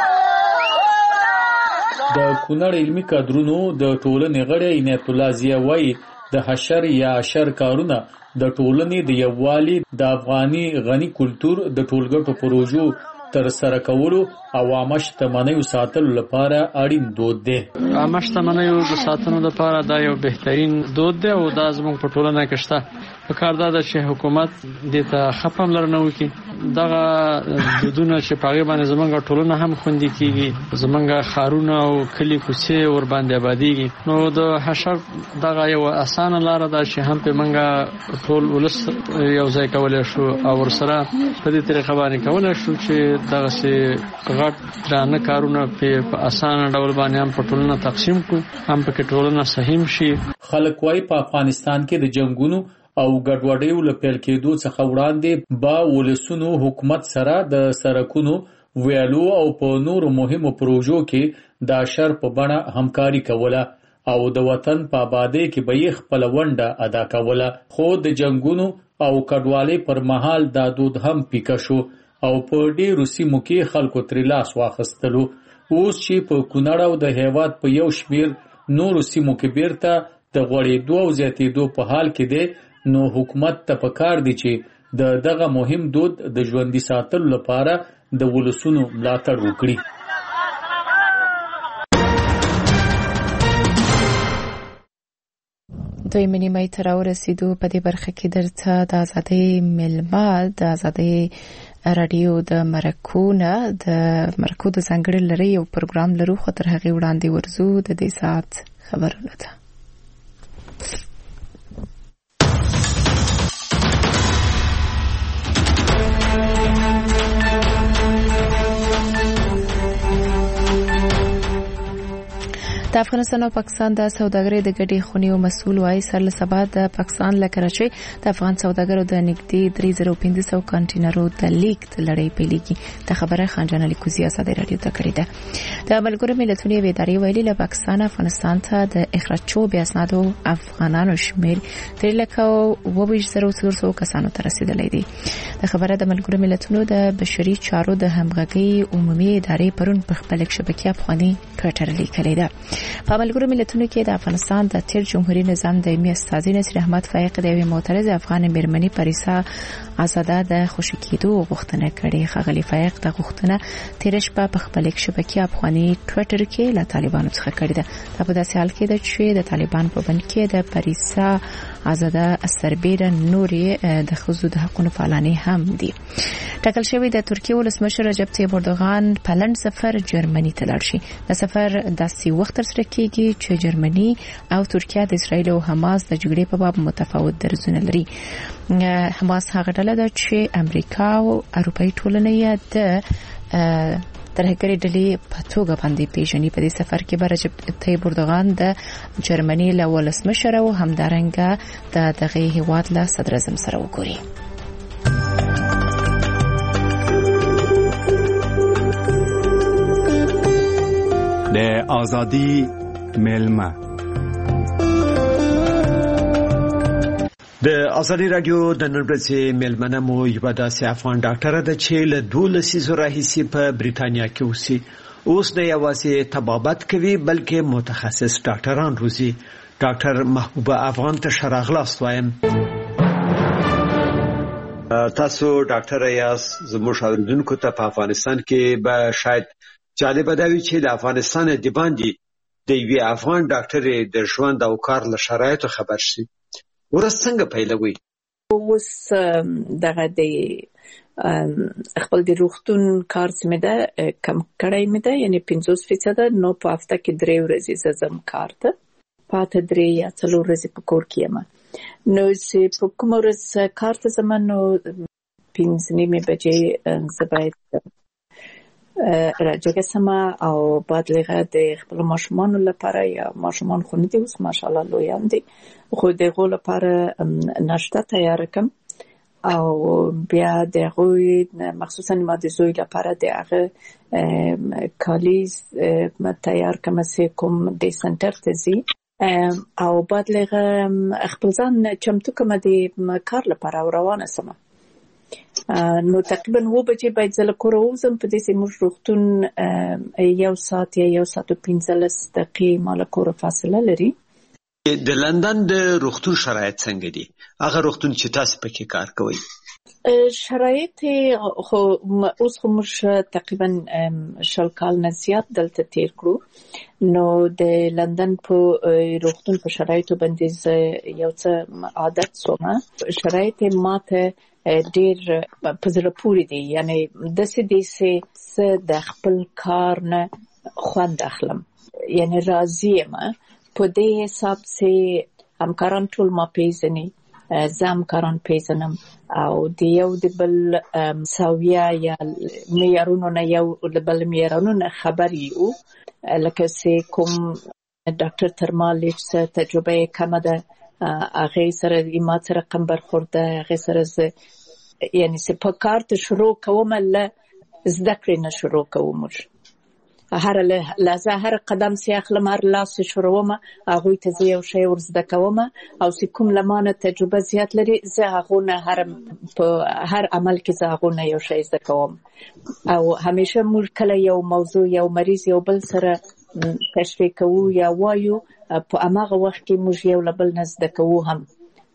د کونړ علمي کادرونو د ټولنې غړی عنایت الله ضیا وایي د حشر یا اشر کارونه د ټولنې د یووالي د افغاني غني کلتور د ټولګټو پروژو تر سره کولو او عامه شتمنیو ساتلو لپاره اړین دود دی. عامه شتمنیو د ساتنې لپاره دا یو بهترین دود دی او دا زموږ په ټولنه کې شته. په کار دا ده چې حکومت دې ته ښه پاملرنه وکړي. دغه دودونه چې په هغې باندې زموږ ټولنه هم خوندي کېږي زموږ ښارونه او کلي کوڅې ورباندې ابادېږي. نو د حشر دغه یو اسانه لاره ده چې هم پرې موږ ټول ولس یو ځای کولی شو او ورسره په دې طریقه باندې کولی شو چې دغسې غټ درانه کارونه په اسانه ډول باندې هم په ټولنه تقسیم کړو هم پکې ټولنه سهیم شي. خلک وایي په افغانستان کې د جنګونو او ګډوډیو له پیل کېدو څخه وړاندې با ولسونو حکومت سره د سرکونو ویالو او په نورو مهمو پروژو کې د اشر په بڼه همکاري کوله او د وطن په آبادۍ کې به یې خپله ونډه ادا کوله. خو د جنګونو او کډوالۍ پر مهال دا دود هم پیکه شو او په ډېرو سیمو کې خلکو ترې لاس واخیستلو. اوس چې په کونړ او د هېواد په یو شمېر نورو سیمو کې بیرته د غوړېدو او زیاتېدو په حال کې دی نو حکومت ته پکار دی چې د دغه مهم دود د ژوندي ساتلو لپاره د ولسونو ملاتړ وکړي. دوی منیمای تر ورسېدو په دې برخه کې درته د ازادۍ ملما د ازادۍ رادیو د مرکونه د مرکو د ځانګړي لري یو پروګرام لرو خو تر هغه وړاندې ورزو د دې ساعت خبرونه ده. د افغانستان او پاکستان د سوداګرۍ د ګډې خونې مسؤل وايي سر له سبا د پاکستان له کراچۍ د افغان سوداګرو د نږدې درې زره پنځه سوه کانټینرو د لیک لړۍ پیلېږي. د خبره خانجان علي کوزي ازادي رادیو ته کړې ده. د ملګرو ملتونو یوې ادارې ویلي له پاکستان افغانستان ته د اخراج شوو بې اسنادو افغانانو شمېر درې لکه اووه ویشت زره څلور سوه کسانو ته رسېدلی دی. د خبره د ملګرو ملتونو د بشري چارو د همغږۍ عمومي ادارې پرون په خپل شبکې افغاني ټویټر لیکلې ده. په ملګرو ملتونو کې د افغانستان د تیر جمهوریت نظام دایمي استازي نصیر احمد فایق د یوې معترض افغان میرمنې پریسا آزاده د خوشی کېدو غوښتنه کړې. ښاغلي فایق د غوښتنه تیر شپه په خپل شبکې افغاني ټویټر کې له طالبانو څخه کړې ده. دا په داسې حال کې ده چې د طالبان په بند کې د پریسا آزاده سربېره نورې د ښځو د حقوقو فعالانې هم دي. ټاکل شوی د ترکیه ولسمشر رجب طیب اردوغان په لنډ سفر جرمني ته لاړ شي. د سفر داسې وخت ترسره کیږي چې جرمني او ترکیه د اسرایل او حماس د جګړې په باب متفاوت درزونه لري. حماس هغه ډله ده چې امریکا او اروپאי ټولنه یې د ترهګري ډلې په توګه باندې پیژني. په دې سفر کې رجب طیب اردوغان د جرمني له ولسمشر او همدارنګه د دغه هیواد له صدر اعظم سره وګوري. د ازادي ملما د ازادي رادیو د نن ورځې ملمنه مو یو داسې افغان ډاکټر ده چې له دولس لسیزو راهیسې په بریتانیا کې اوسي. اوس نه یوازې طبابت کوي بلکې متخصص ډاکټران روزي. ډاکټر محبوبه افغان ته ښه راغلاست وایم. تاسو ډاکټر یاست. زموږ اوریدونکو ته په افغانستان کې به شاید جالبه دا وي چې د افغانستان د باندې د یوې افغان ډاکټر د ژوند او کار له شرایطو خبر شي. ورځ څنګه پیلوي؟ اوس دغه د خپل د روغتون کار سمه ده کم کړای مې ده، یعنی پنځوس فیصد. نو په هفته کې درې ورځې زم کار ته پاته درې یا څلور ورځې په کور کې یم. نو چې په کوم ورځ کار ته زم نو پنځه نیمه بجې زباید راځه سما او بعد لغه د خپل ماشومان لپاره یا ماشومان خو نه دي اوس ماشاءالله لویان دي خو دغه لپاره ناشته تیار کوم او بیا دغه مخصوصا ما د زوی لپاره دغه کالیز تیار کوم چې کوم د سنټر ته زی او بعد لغه خپل ځان چمتو کوم د کار لپاره روانه سم. نو تقریبا و بجې باید زله کور وزم. په دې سیمه روغتون یو ساعت یا یو ساعت او پنځلس دقیقې مال کور فاصله لري. د لندن د روغتون شرایط څنګه دي؟ هغه روغتون چې تاسو پکې کار کوئ شرایط خو اوس خو موږ تقریبا شل کال نه زیات دلته تیر کړو. نو د لندن په روغتون په شرایطو باندې یو څه عادت سومه. شرایط ماته ډیر په زړه پورې دي، یعنی د سې د سې د خپل کار نه خوند اخلم، یعنی راضی یم په دې حساب چې همکاران ټول ما پیژني، زه همکاران پیژنم او د یو د بل ساویه یا معیارونو نه یو د بل معیارونو نه خبر یو. لکه چې کوم ډاکټر ترمالیچ تجربه کم ده هغه سره ما سره کم برخورده، هغه سره یعنی چې په کار ته شروع کوم له زده کړې نه شروع کوم. هر لحظه هر قدم چې اخلم هر لاس شروع ما هغه ته زه یو شی ورزده کوم او چې کوم لمانه تجربه زیات لري زه هغه نه هر په هر عمل کې زه هغه نه یو شی زده کوم. او همیشه موږ کله یو موضوع یو مریض یو بل سره تشریح کوو یا وایو په هغه وخت کې موږ یو بل نه زده کوو هم.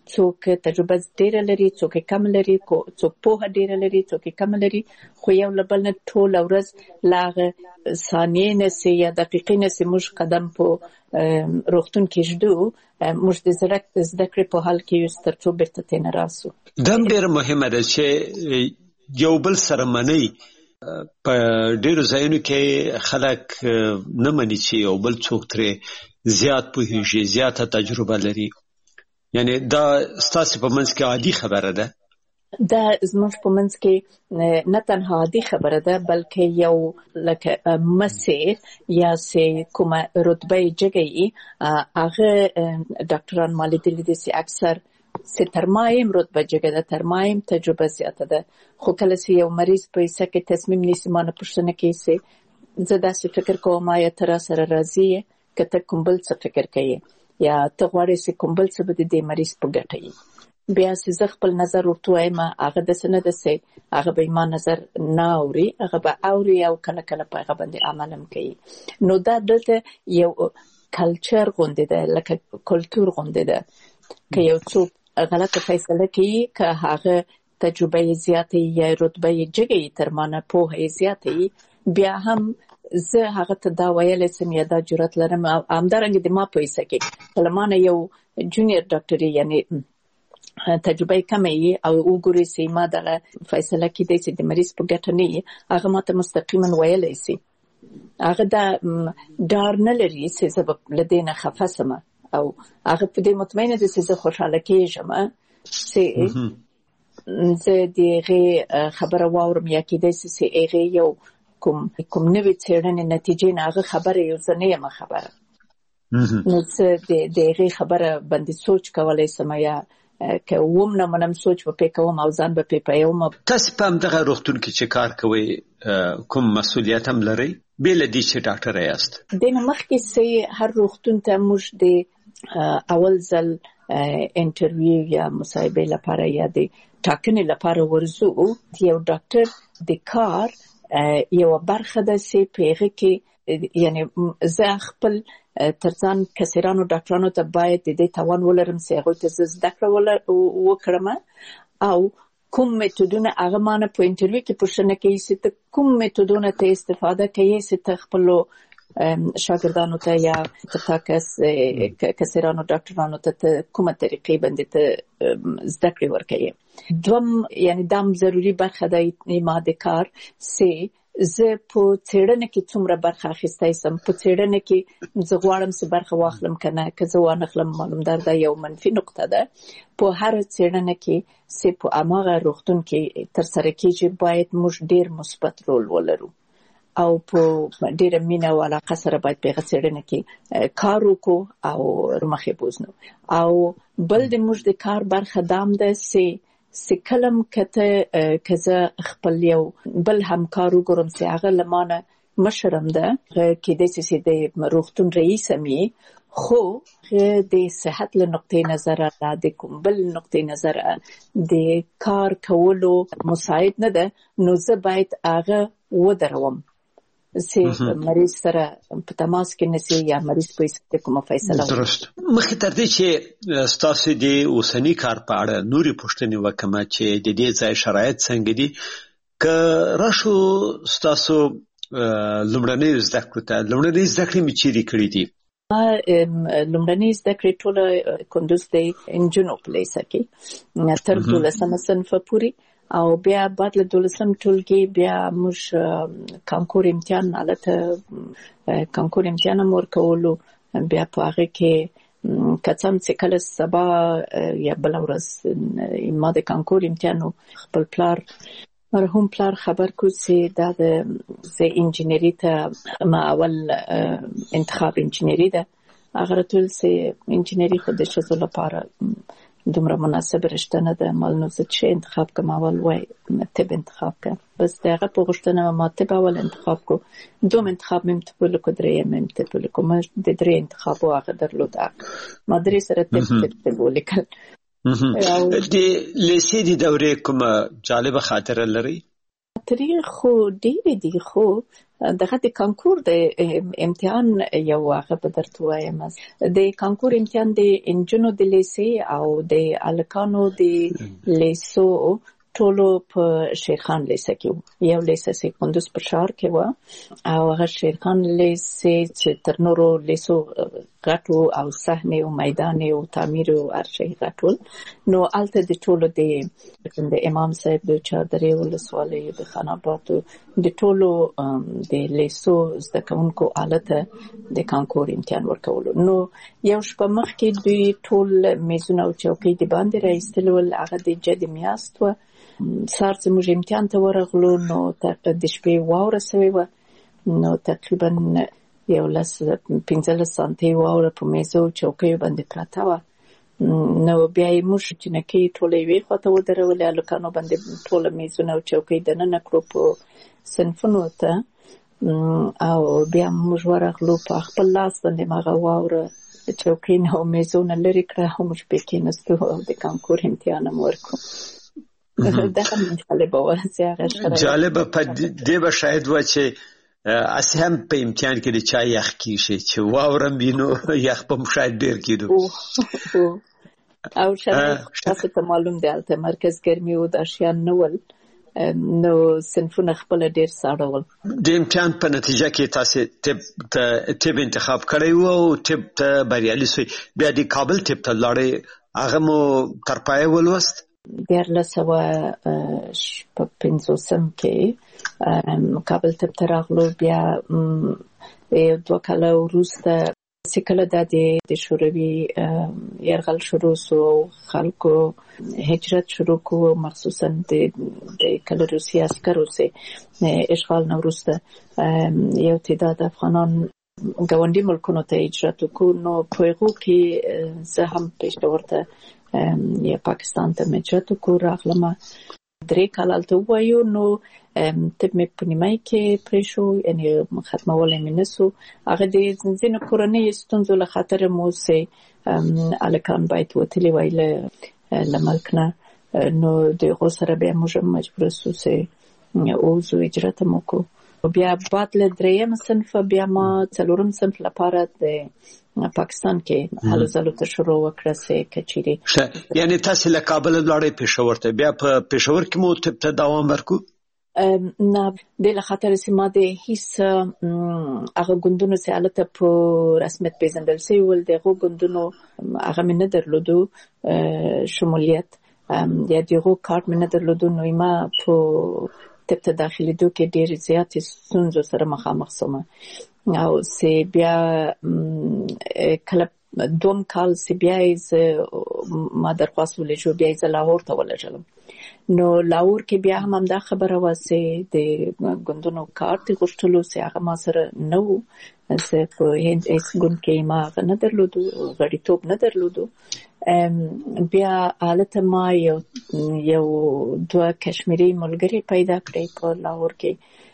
څوک تجربه ډیره لري څوک کم لري څوک پوهه ډیره لري څوک کم لري خو یو لبل نه ټول ورځ لاغه ثانیې نسي یا دقیقې نسي موږ قدم په روغتون کې جدو موږ د زړه زده کړې په حال کې یو سترڅو بیرته تین راسو دم ډیره مهمه ده چې یو بل سره منی په ډیرو ځایونو کې خلک نه مني چې یو بل څوک ترې زیات پوهیږي زیاته تجربه لري یعنی دا ستاسو په منځ کې عادي خبره ده دا زموږ په منځ کې نه تنها عادي خبره ده بلکې یو لکه مسیر یا سه کومه رتبه جګی هغه ډاکټران مالي دي چې اکثر سه ترمایم رتبه جګه ده ترمایم تجربه زیاته ده خو کله چې یو مریض په ایسه کې تصمیم نیسي مانه پښتنه کې سه زه داسې فکر کوم یا تر سره راضی کته کوم بل څه فکر کوي یا ته غواړې چې کوم بل څه به د مریض په ګټه وي بیا چې زه خپل نظر ورته وایم هغه داسې نه ده چې هغه به ما نظر نه اوري هغه به اوري او کله کله په هغه باندې عمل هم کوي نو دا دلته یو کلچر غونډه ده لکه کلتور غونډه ده که یو څوک غلطه فیصله کوي که هغه تجربه زیاته یا رتبه جګی تر مانه پوهه زیاته بیا هم زه هغه ته دا ویل سم یا دا جرأت لرم همدارنګه د ما په ایسه کې کلمانه یو جونیئر ډاکټر یعنی تجربه کمه او وګوري چې ما دغه فیصله کړي چې د مریض په ګټه نه هغه ماته مستقیما ویل شي هغه دا ډار نه لري چې سبب لدینه خفه سم او هغه په دې مطمئنه دي چې زه خوشاله کېږم چې زه دغه خبره واورم یا کېدای شي چې هغه یو کوم کوم نوې څېړنې نتیجې نه هغه خبره یو ځنه یم خبره نو څه د دغه خبره باندې سوچ کولای سم یا که ووم نه منم سوچ په پې کوم او ځان به پې پیوم تاسو په همدغه روغتون کې چې کار کوئ کوم مسؤلیت هم لرئ بېله دې چې ډاکټره یاست دې نه مخکې چې هر روغتون ته موږ د اول ځل انټرویو یا مصاحبې لپاره یا د ټاکنې لپاره ورځو یو ډاکټر د کار یو برخه ده چې پیغه کې یعنی زه خپل ترڅان کسرانو ډاکټرانو ته باید د دې توان ولرم چې هغه ته زده کړم وکړم او کوم میتودونه هغه مانه په انټرویو کې پوښتنه کوي چې ته کوم میتودونه ته استفاده کوي چې ته خپل شاګردانو ته یا تفاکس کسرانو ډاکټرانو ته کومه طریقې باندې ته زده کړې ورکوي دوم یعنی دام ضروری برخه ده ما د کار سه زه په څېړنه کې څومره برخه اخیستای سم په څېړنه کې زه غواړم چې برخه واخلم کنه که زه وانخلم معلومدار ده یو منفي نقطه ده په هر څېړنه کې چې په اماغه روغتون کې تر سره کېږي باید موږ ډیر مثبت رول ولرو او په ډیره مینه او علاقه سره باید په څېړنه کې کار وکړو او مخې بوزنو او بل د موږ د کار برخه دام ده چې سکلم کته کزه خپل یو بل همکار وګورم چې هغه لمانه مشرم ده کې د سې د روغتون رئیس می خو د صحت له نقطې نظر را د کوم بل نقطې نظر د کار کولو مساعد نه ده نو زه باید هغه ودروم چې مریض سره په تماس کې نسی یا مریض په ایسته کومه فیصله درست مخکې تر دې چې ستاسو د اوسنی کار په اړه نوري پوښتنې وکم چې د دې ځای شرایط څنګه دي که راشو ستاسو لومړنۍ زده کړې ته لومړنۍ زده کړې مې چیرې کړې دي لومړنۍ زده کړې ټوله کندوز د انجنونو په لیسه کې تر دولسمه صنف پورې او بیا بعد له دولسم ټولګي بیا موږ کانکور امتحان البته کانکور امتحان هم ورکولو بیا په هغه کې کڅم چې کله سبا یا بل ورځ ما د کانکور امتحان خپل پلار مرحوم پلار خبر کو چې دا د زه انجینری ته ما اول انتخاب انجینری ده هغه ټول چې انجینری خو د شذو لپاره دومره مناسب رشته نه ده معلومه زه چې انتخاب کوم اول وای طب انتخاب کوم بس دغه په غوښتنه ما طب اول انتخاب کو دوم انتخاب مم ته په لکه درې مم ته په لکه ما د درې انتخاب واغه درلود ما درې سره طب ته ولیکل د لیسې د دورې کومه جالبه خاطره لري خاطرې خو ډېرې دي، خو دغه د کانکور د امتحان یو هغه به درته وایم. د کانکور امتحان د انجونو د لیسې او د هلکانو د لیسو ټولو په شیرخان لیسه کې وو. یو لیسه چې کندوز په ښار کې وه او هغه شیرخان لیسې چې تر نورو لیسو غټو او صحنې او میدان او تعمیر او هر شی غټول. نو هلته د ټولو د د امام صاحب د چادرې ولسوالۍ د خان آباد د ټولو د لیسو زده کوونکو هلته د کانکور امتحان ورکولو. نو یو شپه مخکې دوی ټول میزونه او چوکۍ د باندې راایستلي ول. هغه د جدې میاشت وه. سهار زموږ امتحان ته ورغلو نو د شپې واوره سوې وه. نو تقریبا یو لس پنځلس سانتۍ واوره په میزو او چوکیو باندې پرته وه. نو بیا یې موږ جینکۍ ټوله یوې خواته ودرولې، هلکانو باندې ټوله میزونه او چوکۍ دننه کړو په صنفونو ته. او بیا موږ ورغلو په خپل لاس باندې هغه واوره د چوکۍ نه او میزو نه لرې کړه او موږ پې کېناستو او د کانکور امتحان هم ورکړو. دغه جالبه وه چې هغه شرایط جالبه په دې به شاید وه چې اسې هم په امتحان کې د چا یخ کېږي چې واوره هم وي نو یخ به هم شاید ډېر کېدو. او شرایط تاسو ته معلوم دی هلته مرکز ګرمي و، دا شیان نه ول، نو صنفونه خپله ډېر ساړه ول. د امتحان په نتیجه کې تاسې طب ته طب انتخاب کړی و او طب ته بریالي سوی. بیا د کابل طب ته لاړئ، هغه مو تر پایه ولوست؟ دیارلس سوه شپږ پنځوسم کې کابل طب ته راغلو. بیا یو دوه کاله وروسته چې کله دا د شوروي یرغل شروع سو، خلکو هجرت شروع کو، مخصوصا د کله روسي عسکرو چې اشغال نه وروسته یو تعداد افغانان ګاونډي ملکونو ته هجرت وکړو. نو په هغو کې زه هم پېښور ته یا پاکستان ته مې هجرت وکړو. راغلمه درې کاله هلته ووایو. نو طب مې په نیمایي کې پرېښو، یعنې ختمولی مې نه سو. هغه د ځینو کورنیو ستونزو له خاطره مو چې هلکان باید وتلي وای له ملک نه، نو د هغو سره بیا موږ هم مجبوره سو چې ووځو، هجرت هم وکړو. بیا بعد له درېیم صنفه بیا ما څلورم صنف لپاره د پاکستان کې هلو ځلو ته شروع وکړه چې کچېرې یعنې تاسې له کابله لاړئ پېښور ته. بیا په پېښور کې مو طب ته دوام ورکړو؟ نه، دې له خاطره چې ما د هېڅ هغه ګوندونو چې هلته په رسمیت پېژندل سوي ول د هغو ګوندونو هغه مې نه درلودو شمولیت یا د هغو کارت مې نه درلودو. نو ما په طب ته داخلېدو کې ډېرې زیاتې ستونزو سره مخامخ شوم. او چې بیا کله دوم کال چې بیا یې ما درخواست ولېږو، بیا یې زه لاهور ته ولېږلم. نو لاهور کې بیا هم همدا خبره وه چې د ګوندونو کارت یې غوښتلو چې هغه ما سره نه و. زه په هېڅ ګوند کې ما هغه نه درلودو، غړیتوب نه درلودو. بیا هلته ما یو یو دوه کشمیري ملګري پیدا کړی په لاهور کې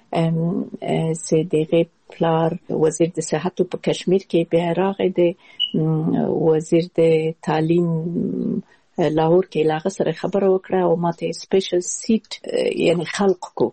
چې د هغې پلار وزیر د صحتو په کشمیر کې، بیا راغی د وزیر د تعلیم لاهور کې، له هغه سره خبره وکړه او ما ته سپیشل سیټ یعنې خلق کو.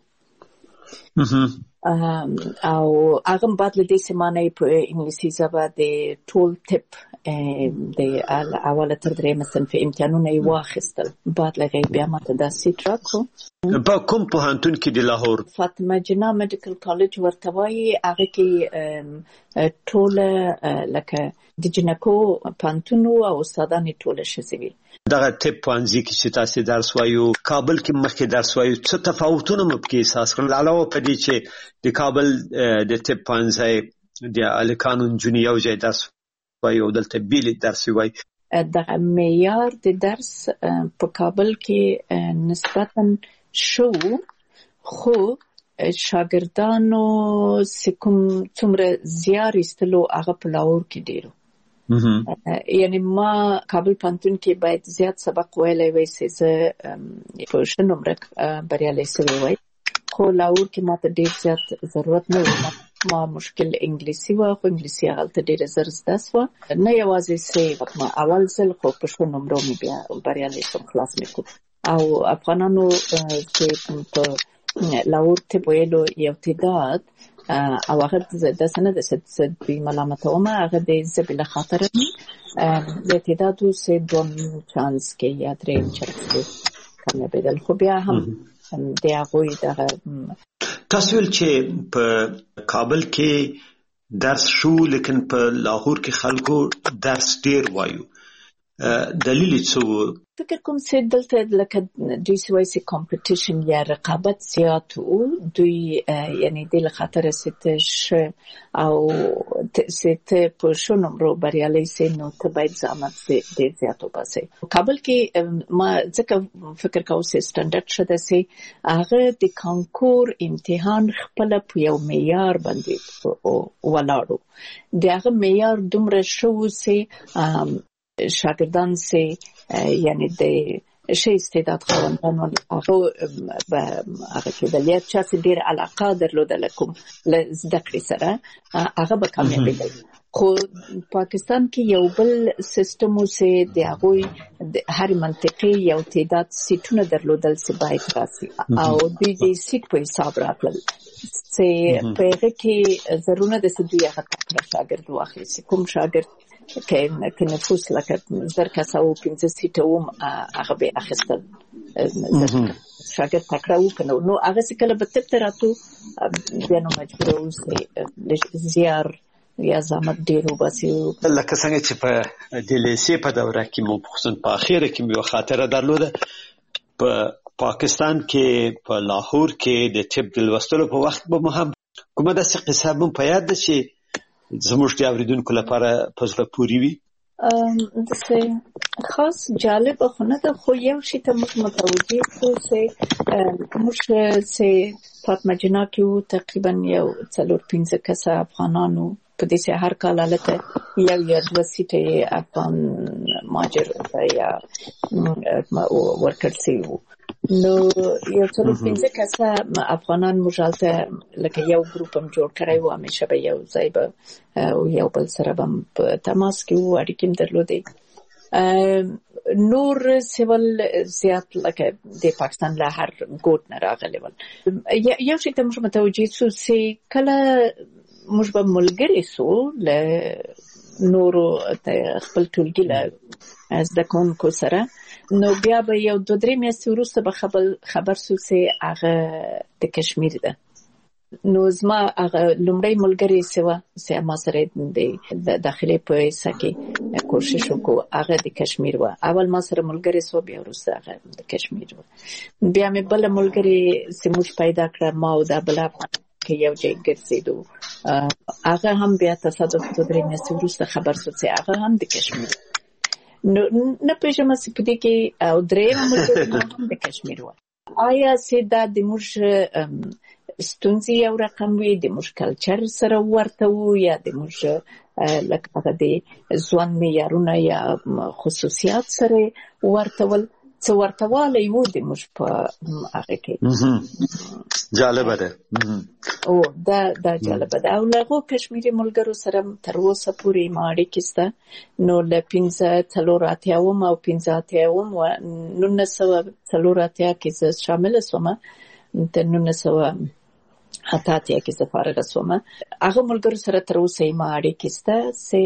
او هغه هم بعد له دې چې ما نه په انګلیسي ژبه د ټول طب د اوله تر درېیمه صنف امتحانونه یې واخیستل. بعد له هغې بیا ما ته دا سیټ راکړو. په کوم پوهنتون کې د لاهور؟ فاطمه جناح میډیکل کالج ورته وایي. هغه کې ټوله لکه د جنکو پوهنتون او استادان یې ټوله ښځې وي. دغه طب پوهنځي کې چې تاسې درس وایو، کابل کې مخکې درس وایو، څه تفاوتونه مو پکې احساس کړل علاوه په دې چې د کابل د طب پوهنځی د هلکانو نجونې یو ځای درس وایي او دلته بېل درس وایي؟ دغه معیار د درس په کابل کې نسبتاً شو، خو شاګردانو چې کوم څومره زیار ایستلو هغه په لاهور کې ډېرو. یعنی ما کابل پوهنتون کې باید زیات سبق ویلی وای چې زه په ښه نمره بریالی سوی وای، خو لاهور کې ما ته ډېر زیات ضرورت نه و. ما مشکل انګلیسي وه، خو انګلیسي هغلته ډېره زر زده سوه. نه یوازې چې ما اول ځل خو په ښه نمرو مې بیا بریالی سوم، خلاص مې کړو. او افغانانو چې په لاهور ته ویلو یو تعداد او هغه د سند د په ملامتوم هغه د زبله خاطر د تعداد سه دوم چانس کې یا درې چانس کمه بدل خو بیا هم د هغه دغه تاسو ول چې په کابل کې درس شو لیکن په لاهور کې خلکو درس ډیر وایو دلیل څه فکر کوم چې دلته لکه دوی سوي سي کمپټیشن یا رقابت زیات او دوی یعنی د خاطر ستش او ست په شنو مرو بریالي سي نو ته باید زحمت دې زیاتو باسي کابل کې ما ځکه فکر کوم چې سټانډرډ شته سي هغه د کانکور امتحان خپل په یو معیار باندې ولاړو دغه معیار دومره شو سي شاگردان سه یعنی د شي استعداد خواندان هغه به هغه کې د لیت چا چې ډیر علاقه درلودل کوم زده کړې سره هغه به کامیابی لري خو پاکستان کې یو بل سیستم اوسه د هغه هر منطقه یو تعداد سیټونه درلودل چې باید راسي او د دې سیټ په حساب راغلل چې په هغه کې ضرورت ده چې دوی هغه شاګرد واخلي کوم شاګرد که که نفوس لکه زر کسا و پینزه سیتا وم اغا بی اخستل شاگرد تکره و کنو نو اغا سی کلا بطب تراتو بیانو مجبور اوزی زیار یا زحمت دیرو باسی لکه څنګه چې په د لیسې په دوره کې مو خصوصا په اخیره کې یو خاطره درلوده په پاکستان کې په لاهور کې د طب د لوستلو په وخت به مو هم کومه داسې قصه مو په یاد ده چې زموږ د اوریدونکو لپاره په زړه پورې وي دسه خاص جالب خو نه ده خو یو شی ته موږ متوجه شو چې موږ چې فاطمه جنا کې تقریبا یو څلور پنځه کسه افغانانو په دې سه هر کال الته یو یا د وسیته افغان ماجر یا ورکر سی نو یو څلور پنځه کسه افغانان مجالته لکه یو ګروپ هم جوړ کړی و همیشه به یو ځای به او یو بل سره به په تماس کې و اړیکې درلودې نور سیول زیات لکه د پاکستان له هر ګوټ نه راغلي ول یو شی ته موږ متوجه شو چې کله موږ به ملګری سو له نورو خپل ټولګي له زده کوونکو سره نو بیا به یو دو درې میاشتې وروسته به خبر خبر سو چې هغه د کشمیر ده نو زما هغه لومړی ملګری سوا چې ما سره د داخلي په سکه کوشش وکړو هغه د کشمیر و اول ما سره ملګری سو بیا وروسته هغه د کشمیر و بیا مې بل ملګری سموش پیدا کړ ما او دا بل کې یو ځای ګرځېدو هغه هم بیا تصادف د درې میاشتې وروسته خبر سو چې هغه هم د کشمیر نو نه پېژنم چې په دې کې او درې ملګری هم د کشمیر و آیا چې دا د موږ ستونزې یو رقم وي د موږ کلچر سره ورته وو یا د موږ لکه هغه د ځوان معیارونه یا خصوصیات سره ورته ول څه ورته والی وو د موږ په هغه کې جالبه ده او دا دا جالبه ده او لغو کشمیري ملګرو سره تر اوسه پورې ما اړیکې شته نو له پنځه څلور اتیاوم او پنځه اتیاوم و نولس سوه څلور اتیا کې زه شامل شوم تر نولس سوه اته اتیا کې زه فارغه شوم هغه ملګرو سره تر اوسه ما اړیکې شته چې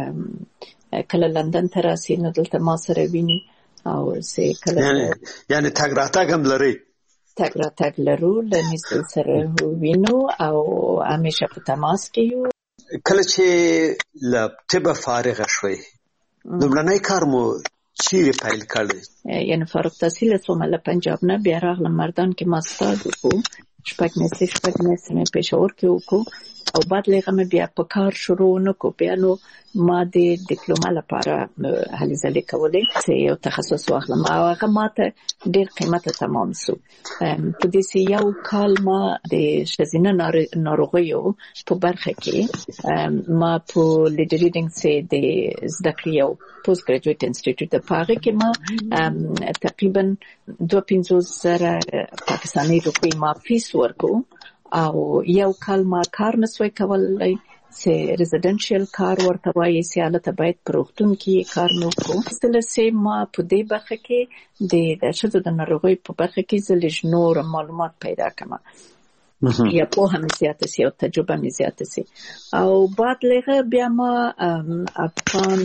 کله لندن ته راسي نو دلته ما سره ویني او سه کله یعنی یعنی تاګ راتګ هم لري تاګ راتګ لرو لنیز سره وینو او همیشه په تماس کې یو کله چې ل طب فارغ شوي لومړنی کار مو چیرې پیل کړی یعنی فارغ تحصیل سوم له پنجاب نه بیا راغلم مردان کې ماستر وکړو شپږ میاشتې شپږ میاشتې مې پېښور کې وکړو او بعد لغه مې بیا په کار شروع نکو بیا نو ما د ډیپلوما لپاره هلې ځلې کولې چې یو تخصص واخلم او هغه ماته ډېر قیمته تمام شو په دې چې یو کال ما د ښځینه ناروغیو په برخه کې ما په لیډ ریډینګ چې د زده کړې یو پوسټ ګریجویټ انسټیټیوټ د پاره کې ما تقریبا دوه پنځوس زره پاکستاني روپۍ ما فیس ورکو او یو کال ما کار نسوي کولای سي ریزیدنشل کار ورته وایي چې حالت باید پروختون کې کار نو کوم ستل سي ما په دې برخه کې د شذو د ناروغي په برخه کې زلج نور معلومات پیدا کما یا په هم زیاته سي او تجربه مې زیاته سي او بعد لغه بیا ما افغان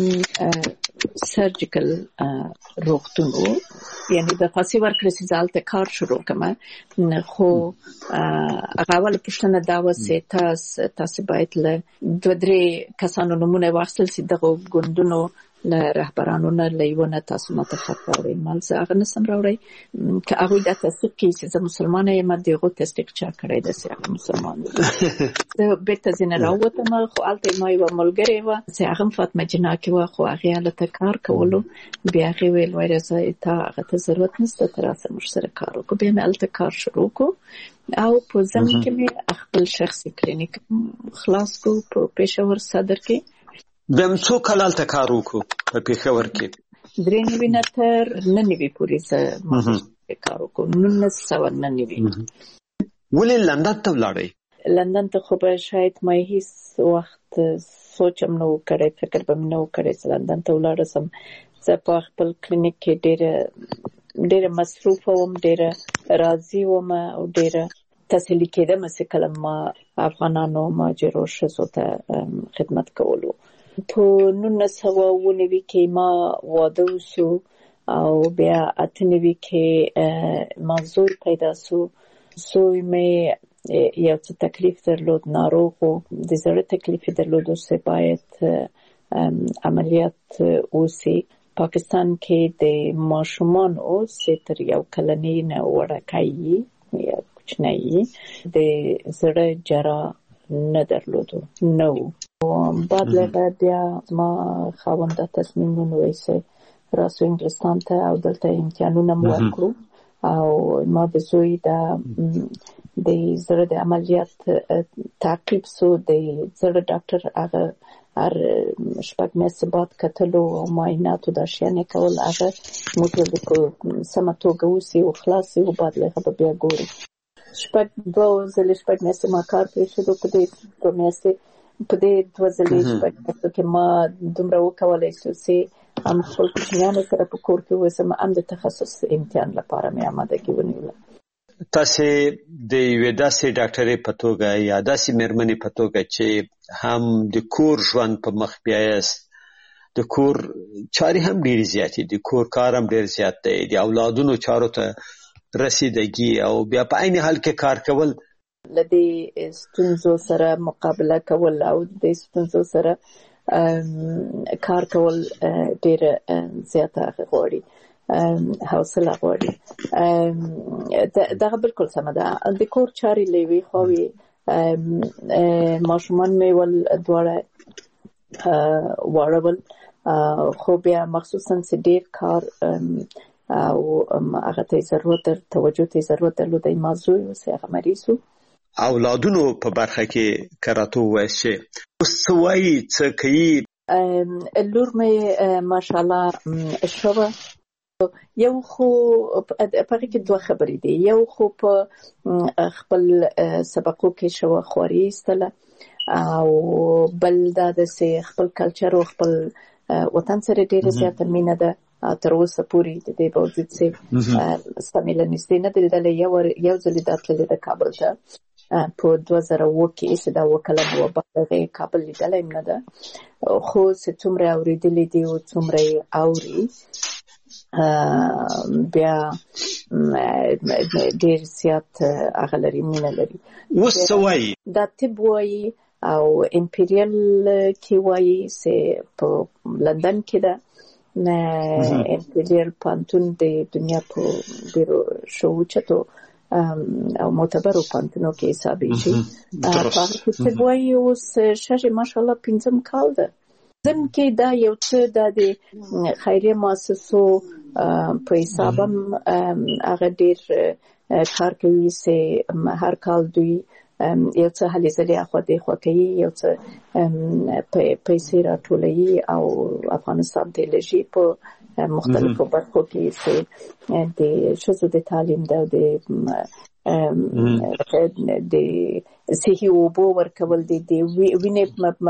سرجیکل روغتون یعنی د خاصي ورکړې سالته کار شروع کما خو هغه ول پښتنه دا وسه تاسو تاسو باید له دوه درې کسانو نمونه واخلئ چې دغه ګوندونو له رهبرانو نه لیونه تاسو ماته خبرې مال زه هغه نسم راوړی که هغه د تصدیق کې چې مسلمانه یم دغه تصدیق چا کړی د سیاق مسلمان زه به تاسو نه راوته ما خو الته ما یو ملګری و چې هغه فاطمه جنا کې و خو هغه له تکار کولو بیا هغه ویل وای راځي ته هغه ته ضرورت نشته تر اوسه مشترک کار وکړو بیا مې الته کار شروع کو او په ځم کې مې خپل شخصي کلینیک خلاص کو په پېښور صدر کې بهم څو کال ته کار وکړو په پېښور کې درې نوي نه تر نن نوي پورې زه کار وکړم نن سوه نن نوي ولې لندن ته ولاړې لندن ته خو به شاید ما هیڅ وخت سوچم نو کړی فکر به مې نو کړی چې لندن ته ولاړ سم زه په خپل کلینیک کې ډېر ډېر مصروف وم ډېر راضي وم او ډېر تسلی کېدم چې کله ما افغانانو مهاجرو ښځو ته خدمت کولو په نولس سوه اووه نوي کې ما واده وشو او بیا اته نوي کې ما زوی پیدا شو زوی مې یو څه تکلیف درلود ناروغ و د زړه تکلیف درلود چې باید عملیات وشي پاکستان کې د ماشومان او چې تر یو کلنۍ نه وړکۍ یا کوچنۍ د زړه جراح نه درلودو نو بعد لغه بیا ما خاونده تصمیم ونیوی چې راسو انګلستان ته او دلته امتحانونه مو وکړو او ما د زوی د د زړه د عملیات تعقیب سو د زړه ډاکټر هغه هر شپږ میاشتې بعد کتلو او معایناتو دا شیانې کول هغه موږ د سمه توګه وسي او خلاصي او بعد لغه بیا ګورو شپږ دوه ځلې شپږ میاشتې ما کار پرېښود په دې دوه میاشتې په دې دوه ځلې شپږ میاشتو کې ما دومره وکولی شو چې هم خپل کوچنیانو سره په کور کې اوسم هم د تخصص امتحان لپاره مې امادګي ونیوله تاسو د یوې داسې ډاکټرې په توګه یا داسې مېرمنې په توګه چې هم د کور ژوند په مخ بیایاست د کور چارې هم ډېرې زیاتې دي کور کار هم ډېر زیات دی د اولادونو چارو ته رسیدګي او بیا په عین حال کې کار کول لدې ستونزو سره مقابله کول او د ستونزو سره کار کول ډېر زیاته غواړي حوصله غواړي دغه بالکل سمه ده د کور چارې لوي خوي ماشومان مې ول دواړه واړول خو بیا مخصوصا چې ډېر کار او هغه ته ضرورت توجه ته ضرورت درلود موضوع اوس هغه مریضو اولادونو په برخه کې کراته وایي اوس وایي چې کوي لور مې ماشاءالله شوه یو خو په کې دوه خبرې دي یو خو په خپل سبقو کې شوه خوري استله او بل دا د خپل کلچر او خپل وطن سره ډېر زیات مینه ده تر اوسه پورې د دې باوجود چې سپمیل نشته نه دلته یو یو ځل د تللی د کابل ته په دوه زره اووه کې چې دا وکړه نو په کابل لیدل نه ده خو چې څومره اوریدلې دي او څومره اوري بیا ډېر زیات هغه لري مینه لري وسوي دا طب وایي او امپریال کې وایي چې په لندن کې ده نه امپریال پانتون د دنیا په ډیرو شوچتو او معتبرو پانتونو کې حسابېږي په هغه کې وایي اوس شاشه ماشاءالله پنځم کال ده ځم کې دا یو څه د خیریه مؤسسو په حساب هم هغه ډېر کار کوي چې هر کال دوی یو څه هلې ځلې اخوا دېخوا کوي یو څه پیسې راټولوي او افغانستان ته لېږي په مختلفو برخو کې چې د ښځو د تعلیم ده د د صحي اوبو ورکول دي، د وینې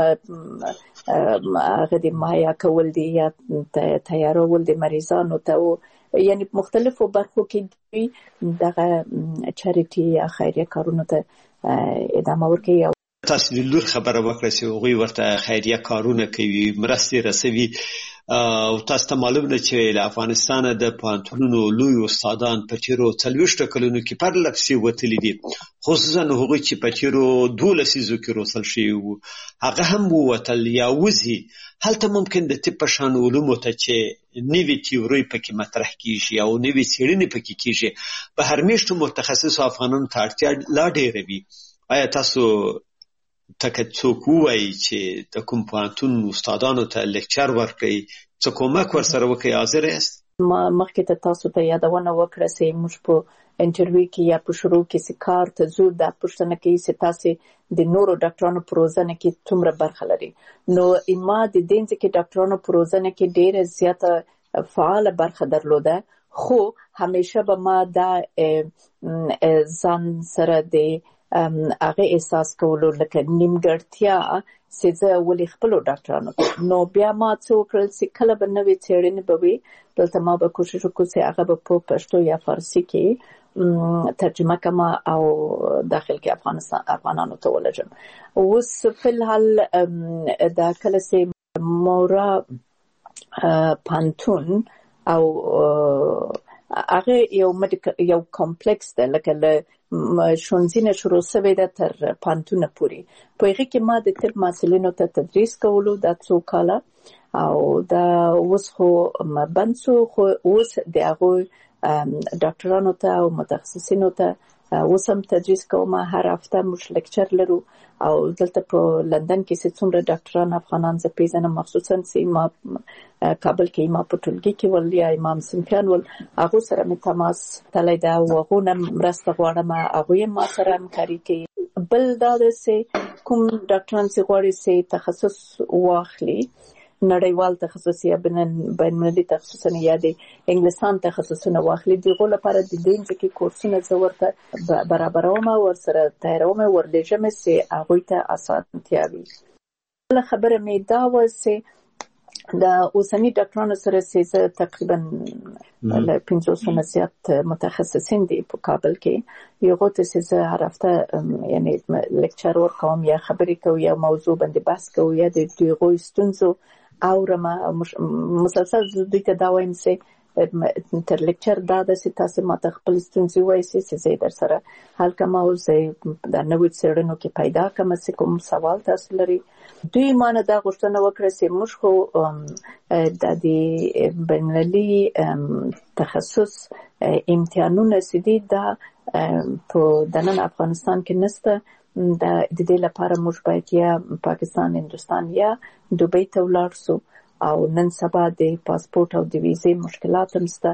هغه د مهیا کول دي یا تیارول د مریضانو ته، یعنی مختلفو برخو کې دوی دغه چاریټي یا خیریه کارونو ته ادامه ورکوي. تاسو د لور خبره وکړه چې هغوی ورته خیریه کارونه کوي، مرستې رسوي، او تاسو ته معلوم ده چې له افغانستانه د پوهنتونونو لوی استادان په تیرو څلوېښتو کلونو کې پرله پسې وتلي دي، خصوصا هغوی چې په تیرو دوو لسیزو کې روزل شوي وو، هغه هم ووتل یا وځي. هلته ممکن د طب په شان علومو ته چې نوې تیورۍ پکې مطرح کیږي او نوې څېړنې پکې کیږي، په هر میاشتو متخصصو افغانانو ته اړتیا لا ډېره وي. آیا تاسو تکه څوک ووایي چې د کوم پوهنتون استادانو ته لیکچر ورکړي، څه کومک ورسره وکړي، حاضر یاست؟ ما مخکې ته تاسو ته یادونه وکړه چې موږ په انټرویو کې یا په شروع کې چې کار ته ځو دا پوښتنه کوي چې تاسو د نورو ډاکټرانو په روزنه کې څومره برخه لري. نو ما د دې ځکه ډاکټرانو په روزنه کې ډېره زیاته فعاله برخه درلوده، خو همیشه به ما دا ځان سره د هغه احساس کولو لکه نیمګړتیا چې زه ولې خپلو ډاکټرانو نو بیا ما څه وکړل چې کله به نوې څېړنې به وي دلته ما به کوشش وکړو چې هغه به په پښتو یا فارسي کې ترجمه کما او داخل کې افغانستان افغانانو ته ولېږم. اوس په الحال دا کله چې مورا پانتون او هغه یو یو کمپلیکس ده، لکه له شونځینه شروع شوی ده تر پانتونه پورې. په هغې کې ما د طب محصلینو ته تدریس کولو دا څو کاله، او دا اوس خو بند شو، خو اوس د هغوی ډاکټرانو ته او متخصصینو ته اوس هم تدریس کوم. هر هفته موږ لیکچر لرو، او دلته په لندن کې چې څومره ډاکټران افغانان زه پیژنم، مخصوصا چې ما کابل کې ما په ټولګي کې ول یا امام صنفیان ول، هغو سره مې تماس تللی ده او هغو نه مرسته غواړم، هغوی ما سره همکاري کوي. بل دا ده چې کوم ډاکټران چې غواړي چې تخصص واخلي، نړیوال تخصص یا بین‌المللي تخصصونه یا د انګلستان تخصصونه واخلي، دغه لپاره د دې ځکه کورسونه زه ورته برابروم او ورسره تیاروم او ورلېږم چې هغوی ته اسانتیا وي. بله خبره مې دا وه چې د اوسني ډاکټرانو سره چې زه تقریبا له پنځوسو نه زیات متخصصین دي په کابل کې، هغو ته چې زه هر هفته یعنې لیکچر ورکوم یا خبرې کوو یا موضوع باندې بحث کوو یا د هغوی ستونزو اورم، مسلسل زه دوی ته دا وایم چې تر لیکچر دا ده چې تاسو ماته خپل ستونزې ووایئ چې زه یې در سره حل کړم او زه د نویو څېړنو کې پیدا کړم چې کوم سوال تاسو لري. دوی ما نه دا غوښتنه وکړه چې موږ خو د دې بین‌المللي تخصص امتحانونه چې دي دا په دننه افغانستان کې نشته، د دې لپاره موږ باید یا پاکستان، هندوستان یا دوبۍ ته ولاړ شو، او نن سبا د پاسپورت او د ویزې مشکلات هم شته.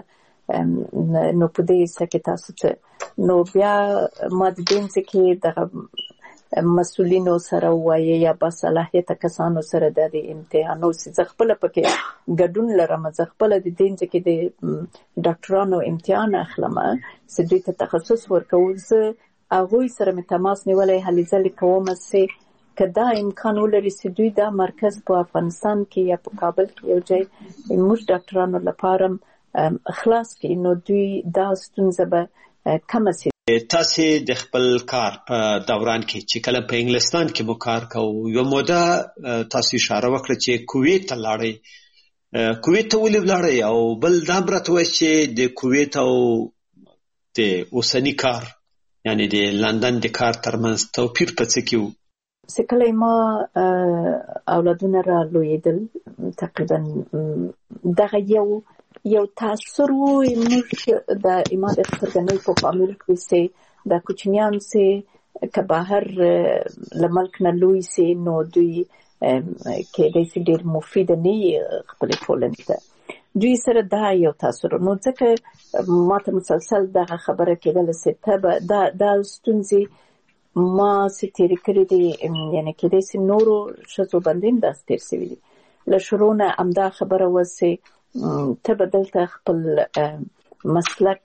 نو په دې حصه کې تاسو ته نو بیا ما د دې ځکه دغه مسؤلینو سره وایي یا با صلاحیته کسانو سره د امتحانو زه خپله پکې ګډون لرم، زه خپله د دې ځکه د ډاکټرانو امتحان اخلم چې دوی ته تخصص ورکوو. زه هغوی سره مې تماس نیولی، هلې ځلې کوم چې که دا امکان ولري چې دوی دا مرکز په افغانستان کې یا په کابل کې یو ځای موږ ډاکټرانو لپاره خلاص کړي، نو دوی دا ستونزه به کمه شي. تاسو د خپل کار په دوران کې چې کله په انګلستان کې مو کار کوو، یو موده تاسو اشاره وکړه چې کویت ته لاړئ. کویت ته ولې ولاړئ؟ او بل دا هم راته ووایئ چې د کویت او د اوسني کار یعنې د لندن د کار ترمنځ توپیر په څه کې و؟ چې کله ما اولادونه را لویېدل تقریبا دغه یو یو تاثر و موږ د ما د خبرګنۍ په فامیل کې چې د کوچنیان چې که بهر له ملک نه لوی شي نو دوی کېدای شي ډېر مفید نه وي خپلې ټولنې ته، دوی سره دا یو تاثر. نو ځکه ما ته مسلسل دغه خبره کېدله چې ته به دا دا ستونزې ما چې تېرې کړې دي، یعنې کېدای شي نورو ښځو باندې هم داسې تېر شوي دي. له شروع نه همدا خبره وه چې ته به دلته خپل مسلک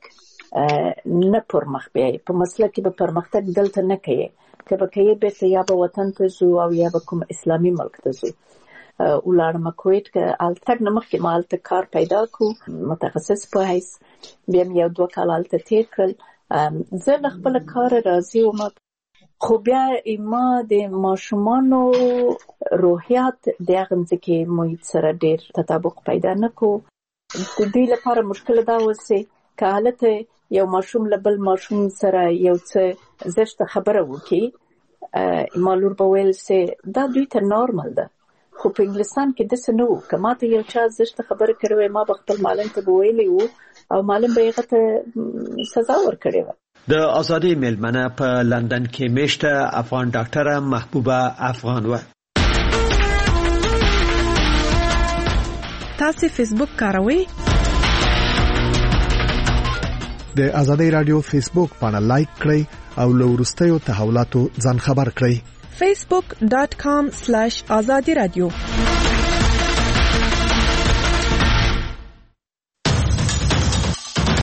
نه پرمخ بیایي په مسله کې به پرمختګ دلته نه کوي که به کوي بیرته یا به وطن ته ځو او یا به کوم اسلامي ملک ته ځو ولاړم کویت که التګ نه مخکې ما هلته کار پیدا کړو متخصص په حیث بیا مې یو دوه کاله هلته تېر کړل زه له خپله کاره راضي وم خو بیا ما د ماشومانو روحیات د هغه ځمکې محیط سره ډېر تطابق پیدا نه کړو د دوی لپاره مشکل دا اوسې که هلته یو ماشوم له بل ماشوم سره یو څه زشته خبره وکړي ما لور به ویل سې دا دوی ته نارمل ده خو په انګلستان کې داسې نه وو که ما ته یو چا زشته خبره کړې وای ما به خپل معلم ته به ویلی وو او معلم به هغه ته سزا ورکړې وه د ازادۍ میلمنه په لندن کې میشته افغان ډاکټره محبوبه افغان وه تاسو فیسبوک کاروئ د ازادۍ رادیو فیسبوک باندې لایک کړئ او له وروستیو تحولاتو ځان خبر کړئ facebook dot com slash azadi radio